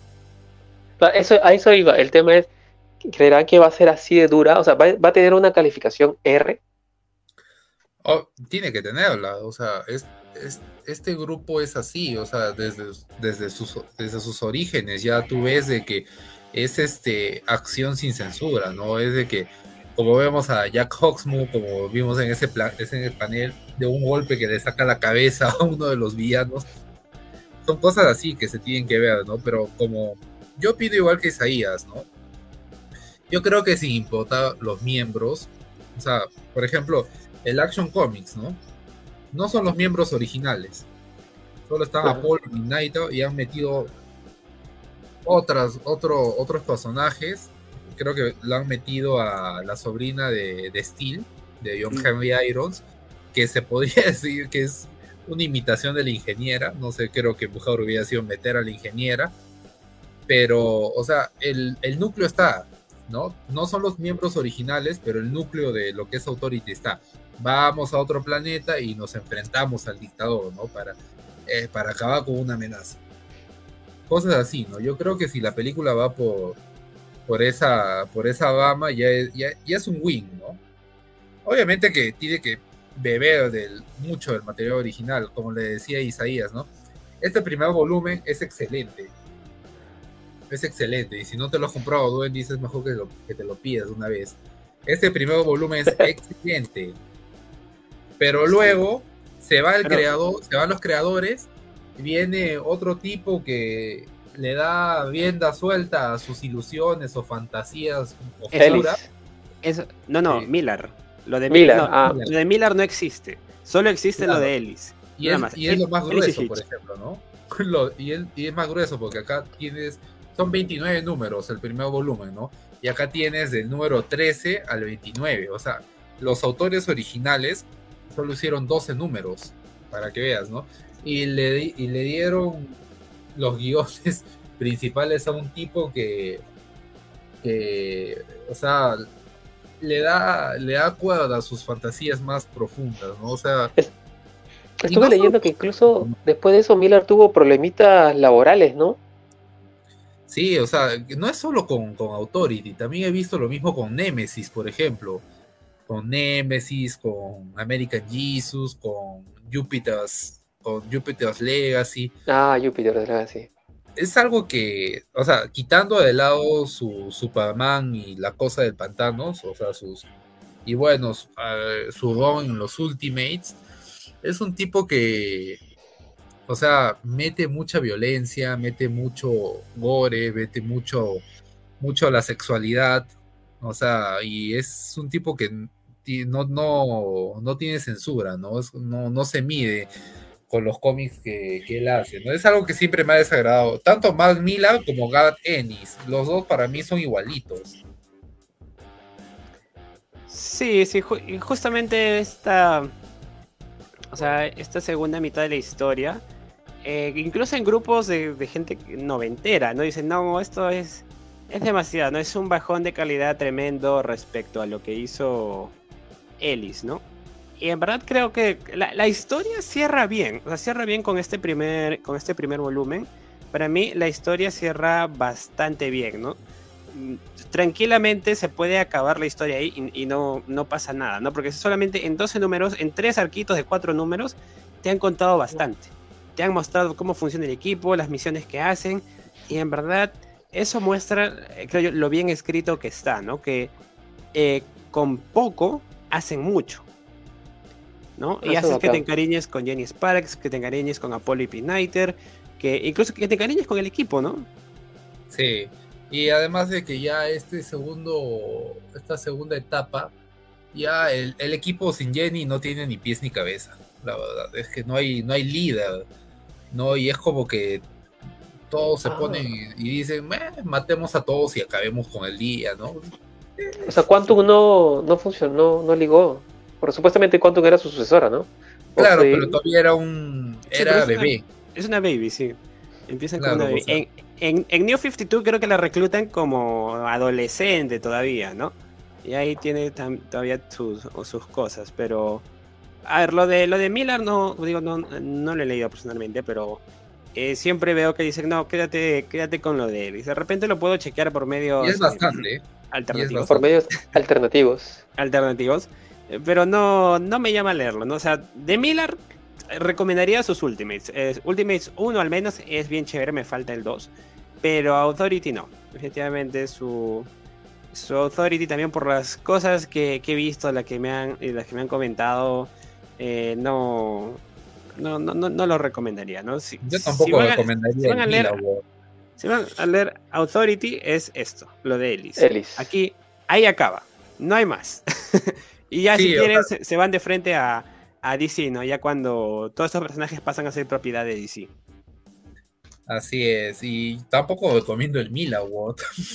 A eso iba. El tema es, ¿creerán que va a ser así de dura? O sea, ¿va a tener una calificación R? Tiene que tenerla, o sea, este grupo es así, o sea, desde sus orígenes ya tú ves de que es acción sin censura, ¿no? Es de que, como vemos a Jack Hawksmoor, como vimos en ese panel, de un golpe que le saca la cabeza a uno de los villanos, son cosas así que se tienen que ver, ¿no? Pero como yo pido igual que Isaías, ¿no? Yo creo que sin importar los miembros, o sea, por ejemplo, el Action Comics, ¿no? No son los miembros originales. Solo están Apolo y Midnight y han metido otros personajes. Creo que lo han metido a la sobrina de Steel, de John Henry Irons, que se podría decir que es una imitación de la ingeniera. No sé, creo que mejor hubiera sido meter a la ingeniera. Pero, o sea, el núcleo está, ¿no? No son los miembros originales, pero el núcleo de lo que es Authority está. Vamos a otro planeta y nos enfrentamos al dictador, ¿no? Para acabar con una amenaza. Cosas así, ¿no? Yo creo que si la película va por esa gama, ya es un win, ¿no? Obviamente que tiene que beber mucho del material original, como le decía Isaías, ¿no? Este primer volumen es excelente. Es excelente, y si no te lo has comprado, Duen, dices mejor que te lo pidas una vez. Este primer volumen es excelente, pero luego se van los creadores, y viene otro tipo que le da rienda suelta a sus ilusiones o fantasías oscuras. No, Miller. Lo de Miller no existe, solo existe lo de Ellis. Y es lo más grueso, por ejemplo, ¿no? Y es más grueso porque acá son 29 números el primer volumen, ¿no? Y acá tienes del número 13 al 29. O sea, los autores originales solo hicieron 12 números, para que veas, ¿no? Y le dieron los guiones principales a un tipo que o sea, le da cuerda a sus fantasías más profundas, ¿no? O sea... Estuve leyendo que incluso después de eso Miller tuvo problemitas laborales, ¿no? Sí, o sea, no es solo con Authority, también he visto lo mismo con Nemesis, por ejemplo. Con Nemesis, con American Jesus, con Jupiter's Legacy. Jupiter's Legacy. Es algo que, o sea, quitando de lado su Superman y la cosa del pantano, o sea, su rol en los Ultimates, es un tipo que, o sea, mete mucha violencia, mete mucho gore, mete mucho la sexualidad, o sea, y es un tipo que no tiene censura, no se mide con los cómics que él hace, ¿no? Es algo que siempre me ha desagradado, tanto Mark Millar como Garth Ennis, los dos para mí son igualitos. Sí, y justamente esta segunda mitad de la historia, incluso en grupos de gente noventera, ¿no? Dicen, no, esto es demasiado, ¿no? Es un bajón de calidad tremendo respecto a lo que hizo Ellis, ¿no? Y en verdad creo que la historia cierra bien, o sea, cierra bien con este primer volumen. Para mí la historia cierra bastante bien, ¿no? Tranquilamente se puede acabar la historia ahí y no pasa nada, ¿no? Porque solamente en 12 números, en 3 arquitos de 4 números, te han contado bastante. Te han mostrado cómo funciona el equipo, las misiones que hacen, y en verdad eso muestra, creo yo, lo bien escrito que está, ¿no? Que con poco hacen mucho, ¿no? Y haces que te encariñes con Jenny Sparks, que te encariñes con Apollo Igniter, que incluso que te encariñes con el equipo, ¿no? Sí, y además de que ya esta segunda etapa, ya el equipo sin Jenny no tiene ni pies ni cabeza, la verdad, es que no hay líder, ¿no? Y es como que todos se ponen y dicen, matemos a todos y acabemos con el día, ¿no? O sea, Quantum no funcionó, no ligó. Porque supuestamente Quantum era su sucesora, ¿no? Claro, pero todavía era bebé. Es una baby, sí. Empiezan claro, con una baby. O sea, en New 52 creo que la reclutan como adolescente todavía, ¿no? Y ahí tiene todavía sus cosas, pero... A ver, lo de Miller no lo he leído personalmente, pero siempre veo que dicen, no, quédate con lo de él. Y de repente lo puedo chequear por medios... Y es bastante. Alternativos. Por medios alternativos. Alternativos. Pero no me llama a leerlo, ¿no? O sea, de Miller recomendaría sus Ultimates. Ultimates 1 al menos es bien chévere, me falta el 2. Pero Authority no. Efectivamente su Authority también por las cosas que he visto, las que me han comentado, no lo recomendaría, ¿no? Yo tampoco recomendaría si van a leer Authority es esto, lo de Ellis. Ahí acaba, no hay más. Y ya sí, si quieren se van de frente a DC, ¿no? Ya cuando todos estos personajes pasan a ser propiedad de DC. Así es, y tampoco recomiendo el Milaward.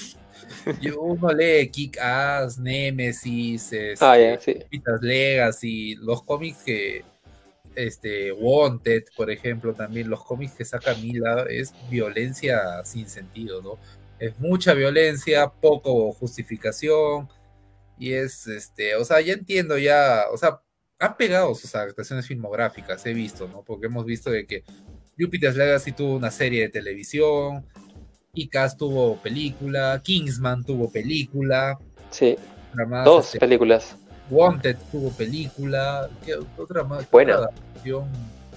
Uno lee Kick-Ass, Nemesis, Peter's Legacy, los cómics que Wanted, por ejemplo, también los cómics que saca Miller es violencia sin sentido, ¿no? Es mucha violencia, poco justificación, y o sea, ya entiendo, o sea, han pegado sus adaptaciones filmográficas, he visto, ¿no? Porque hemos visto de que Jupiter's Legacy tuvo una serie de televisión, Kick-Ass tuvo película, Kingsman tuvo película, Sí, más, dos películas. Wanted tuvo película, ¿qué otra más? Buena. Otra adaptación.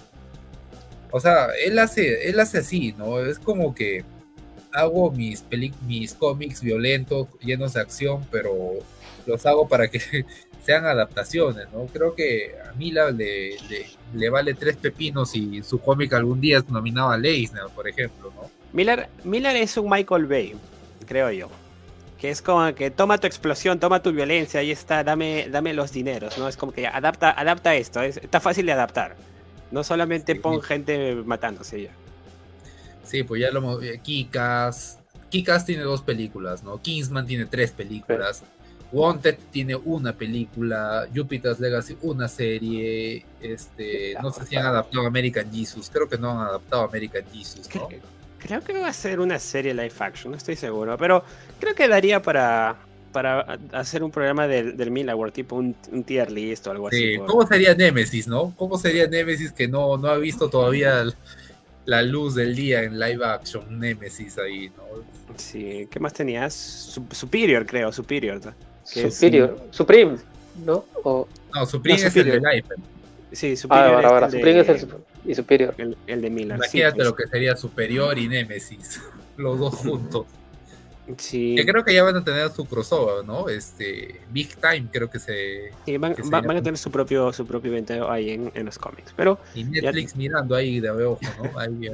O sea, él hace así, ¿no? Es como que hago mis cómics violentos, llenos de acción, pero los hago para que sean adaptaciones, ¿no? Creo que a Miller le vale 3 pepinos y su cómic algún día es nominado a Eisner, por ejemplo, ¿no? Miller es un Michael Bay, creo yo. Que es como que toma tu explosión, toma tu violencia, ahí está, dame los dineros, ¿no? Es como que adapta esto, está fácil de adaptar. No solamente pon gente matándose ya. Sí, pues ya lo hemos... Kick-Ass tiene 2 películas, ¿no? Kingsman tiene 3 películas. Wanted tiene una película. Jupiter's Legacy una serie. No sé si han adaptado American Jesus. Creo que no han adaptado American Jesus, ¿no? Creo que va a ser una serie live action, no estoy seguro. Pero creo que daría para hacer un programa del Millar, tipo un tier list o algo así. ¿Cómo sería Nemesis, no? ¿Cómo sería Nemesis que no ha visto todavía la luz del día en live action? Nemesis ahí, ¿no? Sí, ¿qué más tenías? Superior, creo, Superior. Supreme, ¿no? No, Supreme es el de live. Sí, Superior. Ahora, Supreme es y Superior. El de Miller. Imagínate pues lo que sería Superior y Nemesis, los dos juntos. Sí. Que creo que ya van a tener su crossover, ¿no? Big Time creo que se... Sí, van a tener su propio evento ahí en los cómics, pero... Y Netflix mirando ahí de ojo, ¿no? Ahí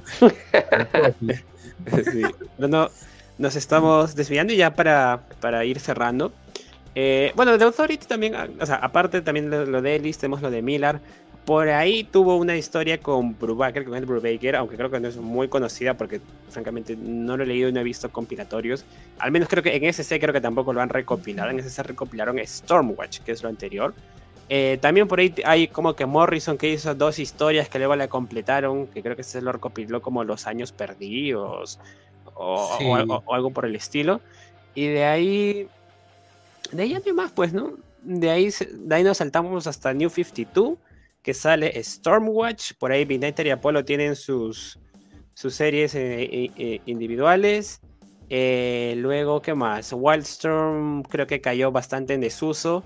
sí. Bueno, nos estamos desviando y ya para ir cerrando. Bueno, de Authority también, o sea, aparte también lo de Ellis, tenemos lo de Miller. Por ahí tuvo una historia con Brubaker, con Ed Brubaker, aunque creo que no es muy conocida porque francamente no lo he leído y no he visto compilatorios. Al menos creo que en SC creo que tampoco lo han recopilado. En SC recopilaron Stormwatch, que es lo anterior. También por ahí hay como que Morrison que hizo 2 historias que luego la completaron, que creo que se lo recopiló como Los Años Perdidos o algo por el estilo. Y de ahí no hay más, pues, ¿no? De ahí nos saltamos hasta New 52, que sale Stormwatch. Por ahí Midnighter y Apollo tienen sus series individuales. Luego, ¿qué más? Wildstorm creo que cayó bastante en desuso.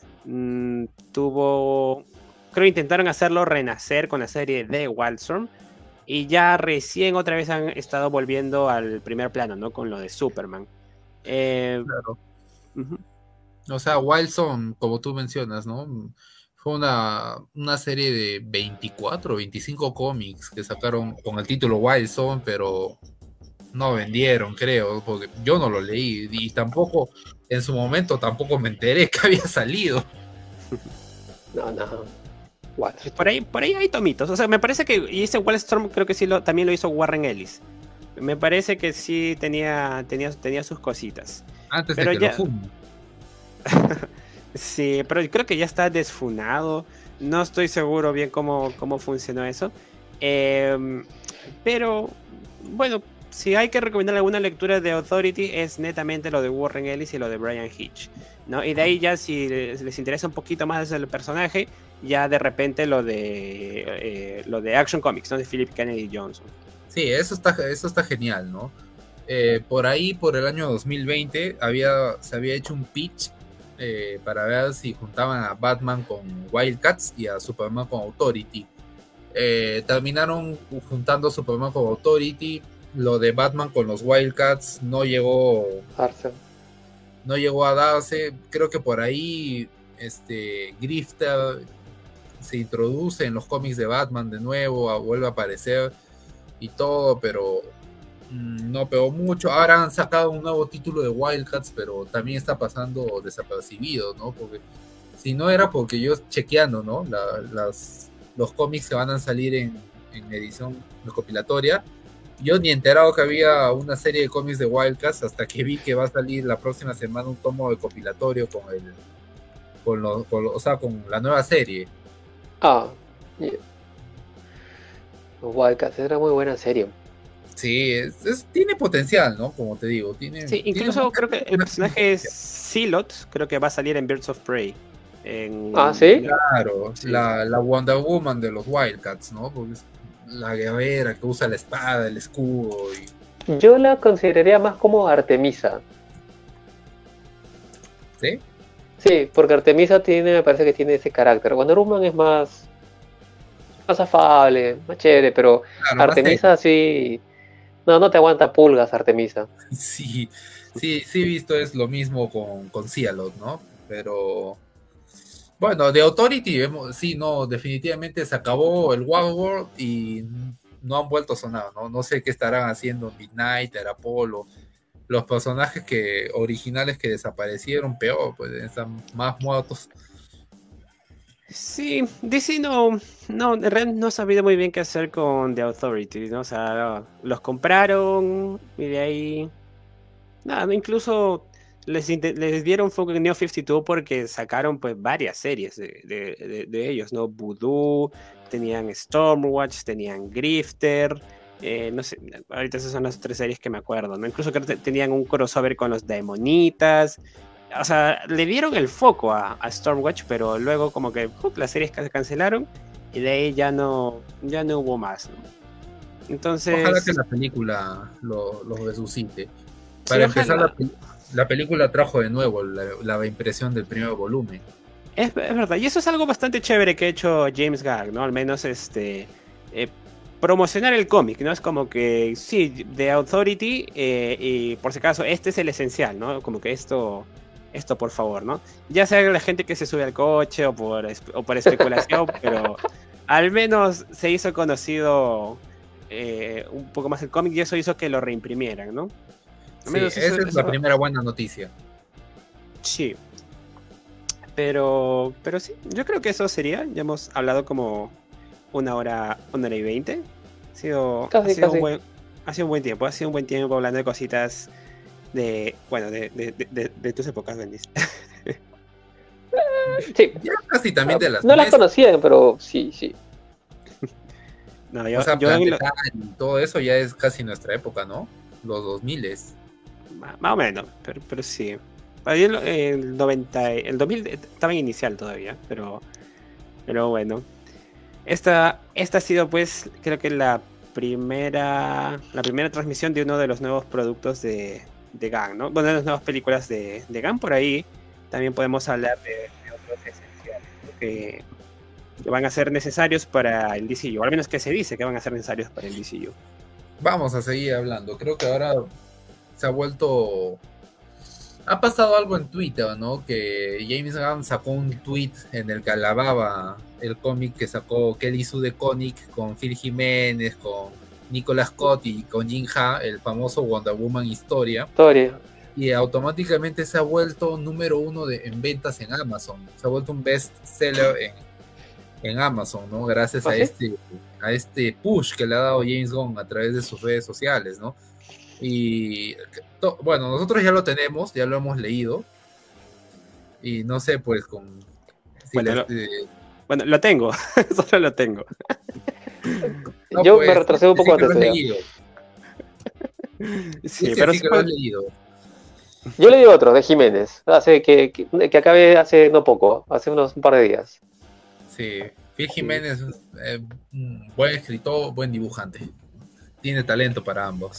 Creo que intentaron hacerlo renacer con la serie de Wildstorm. Y ya recién otra vez han estado volviendo al primer plano, ¿no? Con lo de Superman. Claro. O sea, Wildstorm, como tú mencionas, ¿no? Fue una serie de 24 o 25 cómics que sacaron con el título Wildstorm, pero no vendieron, creo, porque yo no lo leí y tampoco, en su momento, tampoco me enteré que había salido. No. Por ahí hay tomitos. O sea, me parece que ese Wildstorm creo que sí también lo hizo Warren Ellis. Me parece que sí tenía sus cositas. Antes pero de que lo fumen. Sí, pero creo que ya está desfunado. No estoy seguro bien cómo funcionó eso. Pero, bueno, si hay que recomendar alguna lectura de Authority es netamente lo de Warren Ellis y lo de Brian Hitch, ¿no? Y de ahí ya si les interesa un poquito más el personaje, ya de repente lo de Action Comics, ¿no? De Philip Kennedy Johnson. Sí, eso está genial, ¿no? Por ahí, por el año 2020, se había hecho un pitch para ver si juntaban a Batman con Wildcats y a Superman con Authority. Terminaron juntando a Superman con Authority. Lo de Batman con los Wildcats no llegó a darse. Creo que por ahí Grifter se introduce en los cómics de Batman de nuevo, vuelve a aparecer y todo, pero no pegó mucho. Ahora han sacado un nuevo título de Wildcats, pero también está pasando desapercibido, ¿no? Porque si no era porque yo chequeando, ¿no? Los cómics que van a salir en edición recopilatoria, yo ni enterado que había una serie de cómics de Wildcats hasta que vi que va a salir la próxima semana un tomo recopilatorio con la nueva serie. Yeah. Los Wildcats era muy buena serie. Sí, tiene potencial, ¿no? Como te digo, Sí, incluso creo que el personaje Silot creo que va a salir en Birds of Prey. Ah, ¿sí? Claro, Sí. la Wonder Woman de los Wildcats, ¿no? Porque es la guerrera que usa la espada, el escudo y... Yo la consideraría más como Artemisa. ¿Sí? Sí, porque Artemisa me parece que tiene ese carácter. Wonder Woman es más afable, más chévere, pero Claro, más Artemisa sí. No te aguanta pulgas, Artemisa. Sí, sí, visto es lo mismo con Cialot, ¿no? Pero bueno, de Authority, sí, no, definitivamente se acabó el Warworld y no han vuelto a sonar, ¿no? No sé qué estarán haciendo Midnight, Apollo, los personajes originales que desaparecieron, peor, pues están más muertos. Sí, DC en realidad no ha sabido muy bien qué hacer con The Authority, ¿no? O sea, los compraron y de ahí... Nada, incluso les dieron foco en Neo 52 porque sacaron pues varias series de ellos, ¿no? Voodoo, tenían Stormwatch, tenían Grifter, no sé, ahorita esas son las 3 series que me acuerdo, ¿no? Incluso creo que tenían un crossover con los Daemonitas. O sea, le dieron el foco a Stormwatch, pero luego como que las series se cancelaron y de ahí ya no hubo más, ¿no? Entonces... Ojalá que la película los resucite. Sí, Para empezar, ojalá. la película trajo de nuevo la impresión del primer volumen. Es verdad, y eso es algo bastante chévere que ha hecho James Gunn, ¿no? Al menos promocionar el cómic, ¿no? Es como que, sí, The Authority, y por si acaso, este es el esencial, ¿no? Como que esto por favor, ¿no? Ya sea la gente que se sube al coche o por especulación, pero al menos se hizo conocido un poco más el cómic y eso hizo que lo reimprimieran, ¿no? Al Sí, menos esa es la primera buena noticia. Sí. Pero sí, yo creo que eso sería. Ya hemos hablado como 1 hora y 20. Casi, casi. Ha sido un buen tiempo. Ha sido un buen tiempo hablando de cositas de tus épocas, Bendis. Sí. Ya casi también de las No las nuestras. conocían, pero sí. No, O sea, Planetary y todo eso ya es casi nuestra época, ¿no? Los 2000. Más o menos, pero sí. Para mí el 2000 estaba en inicial todavía, pero bueno. Esta ha sido, pues, creo que la primera transmisión de uno de los nuevos productos de Gunn, ¿no? Bueno, de las nuevas películas de Gunn. Por ahí también podemos hablar de otros esenciales, ¿no? que van a ser necesarios para el DCU, al menos que se dice que van a ser necesarios para el DCU. Vamos a seguir hablando. Creo que ahora se ha vuelto... Ha pasado algo en Twitter, ¿no? Que James Gunn sacó un tweet en el que alababa el cómic que sacó Kelly Sue DeConnick con Phil Jiménez, con Nicolas Scott y con Jin Ha, el famoso Wonder Woman Historia. Y automáticamente se ha vuelto número 1 en ventas en Amazon. Se ha vuelto un best seller en Amazon, ¿no? Gracias a este push que le ha dado James Gunn a través de sus redes sociales, ¿no? Y bueno, nosotros ya lo tenemos, ya lo hemos leído. Y no sé, pues bueno, lo tengo, solo lo tengo. No, yo pues, me retrasé un poco antes. Sí, pero sí que lo has leído. Yo le digo otro, de Jiménez, que acabe hace no poco, hace un par de días. Sí, Phil Jiménez, buen escritor, buen dibujante. Tiene talento para ambos.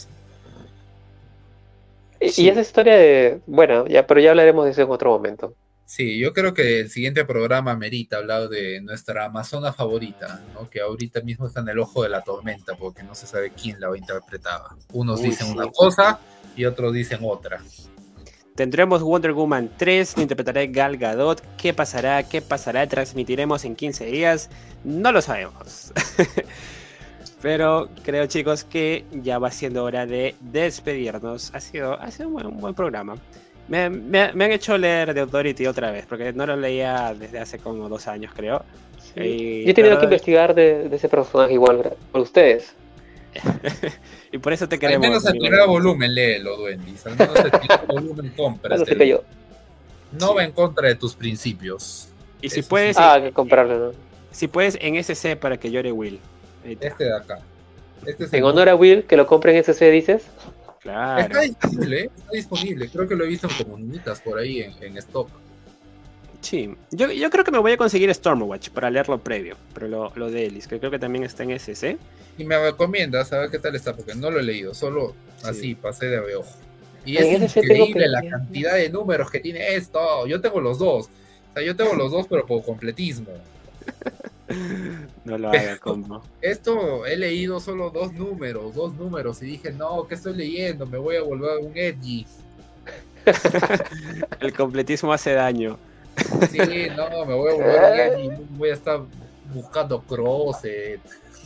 Y esa historia bueno, pero ya hablaremos de eso en otro momento. Sí, yo creo que el siguiente programa merita hablar de nuestra amazona favorita, ¿no? Que ahorita mismo está en el ojo de la tormenta porque no se sabe quién la va a interpretar. Unos dicen una cosa y otros dicen otra. Tendremos Wonder Woman 3, lo interpretará Gal Gadot. ¿Qué pasará? ¿Transmitiremos en 15 días? No lo sabemos. Pero creo, chicos, que ya va siendo hora de despedirnos. Ha sido un buen programa. Me han hecho leer The Authority otra vez, porque no lo leía desde hace como 2 años, creo. Sí. Yo he tenido que investigar de ese personaje igual por ustedes. Y por eso te queremos. Al menos el primer volumen, léelo, Duendis. Al menos el primer volumen, cómpratelo. No va en contra de tus principios. Y si puedes... que comprarlo, ¿no? Si puedes, en SC para que llore Will. Ahí está. Este de acá. Este es En el honor a Will, que lo compre en SC, dices. Claro. está disponible. Creo que lo he visto en comunitas por ahí en stock. Sí, yo creo que me voy a conseguir Stormwatch para leerlo previo, pero lo de Ellis, que creo que también está en SC. Y me recomiendas a ver qué tal está, porque no lo he leído, solo así, pasé de reojo. Y es En SC tengo increíble la planeado. cantidad de números que tiene esto. Yo tengo los dos. O sea, yo tengo los dos, pero por completismo. No lo haga, combo. Esto he leído solo dos números, y dije, no, ¿qué estoy leyendo? Me voy a volver un edgy. El completismo hace daño. Sí, no, me voy a volver un edgy. Voy a estar buscando crosset.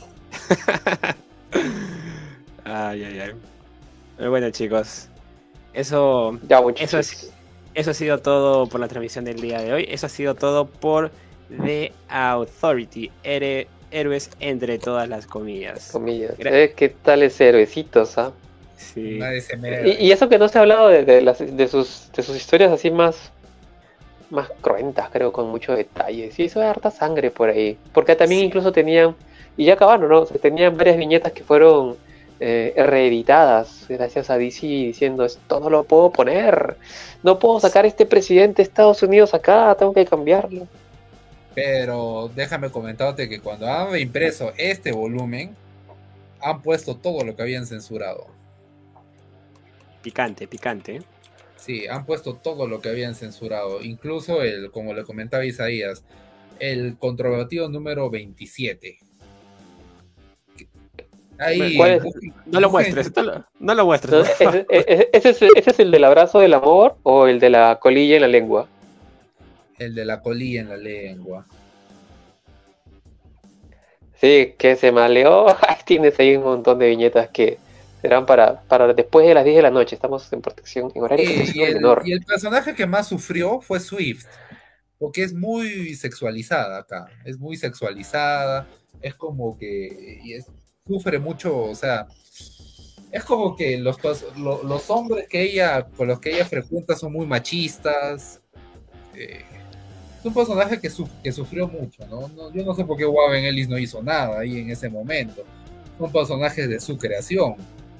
Ay, ay, ay. Pero bueno, chicos, eso, Ya, eso, muchachos. eso ha sido todo por la transmisión del día de hoy. Eso ha sido todo por The Authority, héroes entre todas las comillas. Comillas. ¿Qué tal ese héroecitos, ah? Sí. Nadie se me... Y eso que no se ha hablado de sus historias así más cruentas, creo, con mucho detalle. Sí, eso de harta sangre por ahí. Porque también Sí. incluso tenían, y ya acabaron, ¿no? O sea, tenían varias viñetas que fueron reeditadas gracias a DC diciendo, esto no lo puedo poner. No puedo sacar este presidente de Estados Unidos acá, tengo que cambiarlo. Pero déjame comentarte que cuando han reimpreso este volumen, han puesto todo lo que habían censurado. Picante, picante. Sí, han puesto todo lo que habían censurado. Incluso como le comentaba Isaías, el controvertido número 27. Ahí, ¿Cuál es? No lo muestres, no lo muestres. ¿No? ¿Ese es el del abrazo del amor o el de la colilla en la lengua? el de la colilla en la lengua. Sí, que se maleó. Tienes ahí un montón de viñetas que serán para después de las 10 de la noche. Estamos en protección, en horario de protección del menor. Y el personaje que más sufrió fue Swift, porque es muy sexualizada acá. Es muy sexualizada. Es como que sufre mucho, o sea, es como que los hombres con los que ella frecuenta son muy machistas. Es un personaje que sufrió mucho, ¿no? Yo no sé por qué Warren Ellis no hizo nada ahí en ese momento. Son personajes de su creación.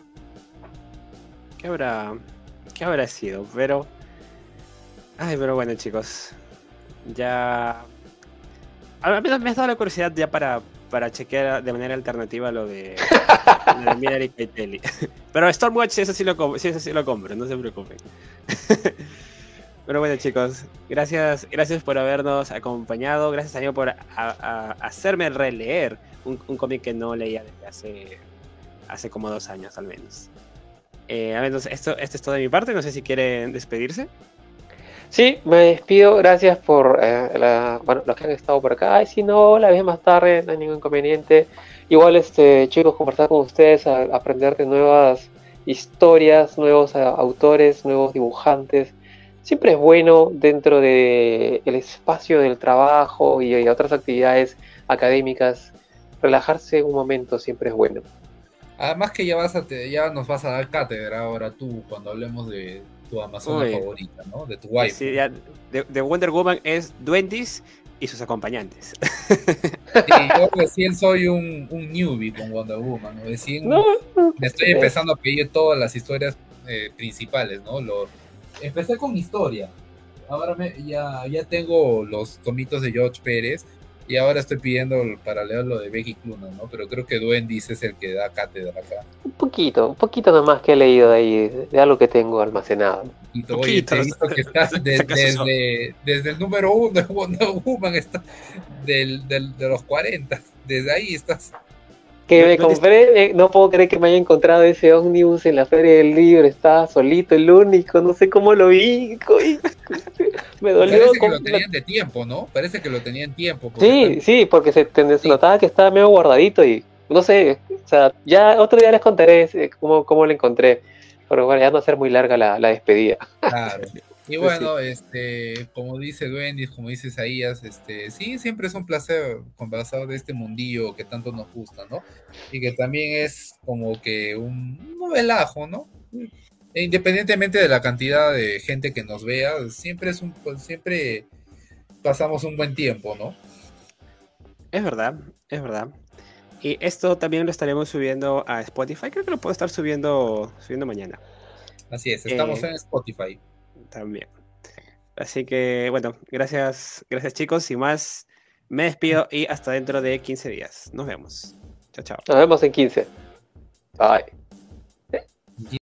¿Qué habrá sido? Pero bueno, chicos, ya a mí me has dado la curiosidad ya para chequear de manera alternativa lo de Miller y Caitelli. Pero Stormwatch, eso sí lo compro, no se preocupen. Pero bueno, chicos, gracias por habernos acompañado. Gracias, amigo, por hacerme releer un cómic que no leía desde hace como 2 años al menos. A ver, entonces, esto es todo de mi parte. No sé si quieren despedirse. Sí, me despido. Gracias por los que han estado por acá. Ay, si no, la vez más tarde, no hay ningún inconveniente. Igual, chicos, conversar con ustedes, aprender de nuevas historias, nuevos autores, nuevos dibujantes. Siempre es bueno dentro del espacio del trabajo y otras actividades académicas. Relajarse un momento siempre es bueno. Además que ya nos vas a dar cátedra ahora tú cuando hablemos de tu amazona favorita, ¿no? De tu waifu. Sí, ya, de Wonder Woman es Duendes y sus acompañantes. Sí, yo recién soy un newbie con Wonder Woman, ¿no? Recién me estoy empezando a pedir todas las historias principales, ¿no? Empecé con historia. Ahora ya tengo los tomitos de George Pérez y ahora estoy pidiendo para leer lo de Becky Cloonan, ¿no? Pero creo que Duendes es el que da cátedra acá. Un poquito nomás que he leído de ahí, de algo que tengo almacenado. Oye, te he visto que estás desde el número 1 de Wonder Woman, de los 40, desde ahí estás. Que me compré, no puedo creer que me haya encontrado ese ómnibus en la feria del libro, estaba solito, el único, no sé cómo lo vi, me dolió. Parece que lo tenían de tiempo, ¿no? Parece que lo tenían tiempo. Sí, porque se notaba que estaba medio guardadito y no sé, o sea, ya otro día les contaré cómo lo encontré, pero bueno, ya no va a ser muy larga la despedida. Claro. Y bueno, como dice Duendes, como dice Isaías, sí, siempre es un placer conversar de este mundillo que tanto nos gusta, ¿no? Y que también es como que un relajo, ¿no? E independientemente de la cantidad de gente que nos vea, siempre pasamos un buen tiempo, ¿no? Es verdad. Y esto también lo estaremos subiendo a Spotify. Creo que lo puedo estar subiendo mañana. Así es, estamos en Spotify. También. Así que, bueno, gracias chicos. Y más, me despido y hasta dentro de 15 días. Nos vemos. Chao, chao. Nos vemos en 15. Bye.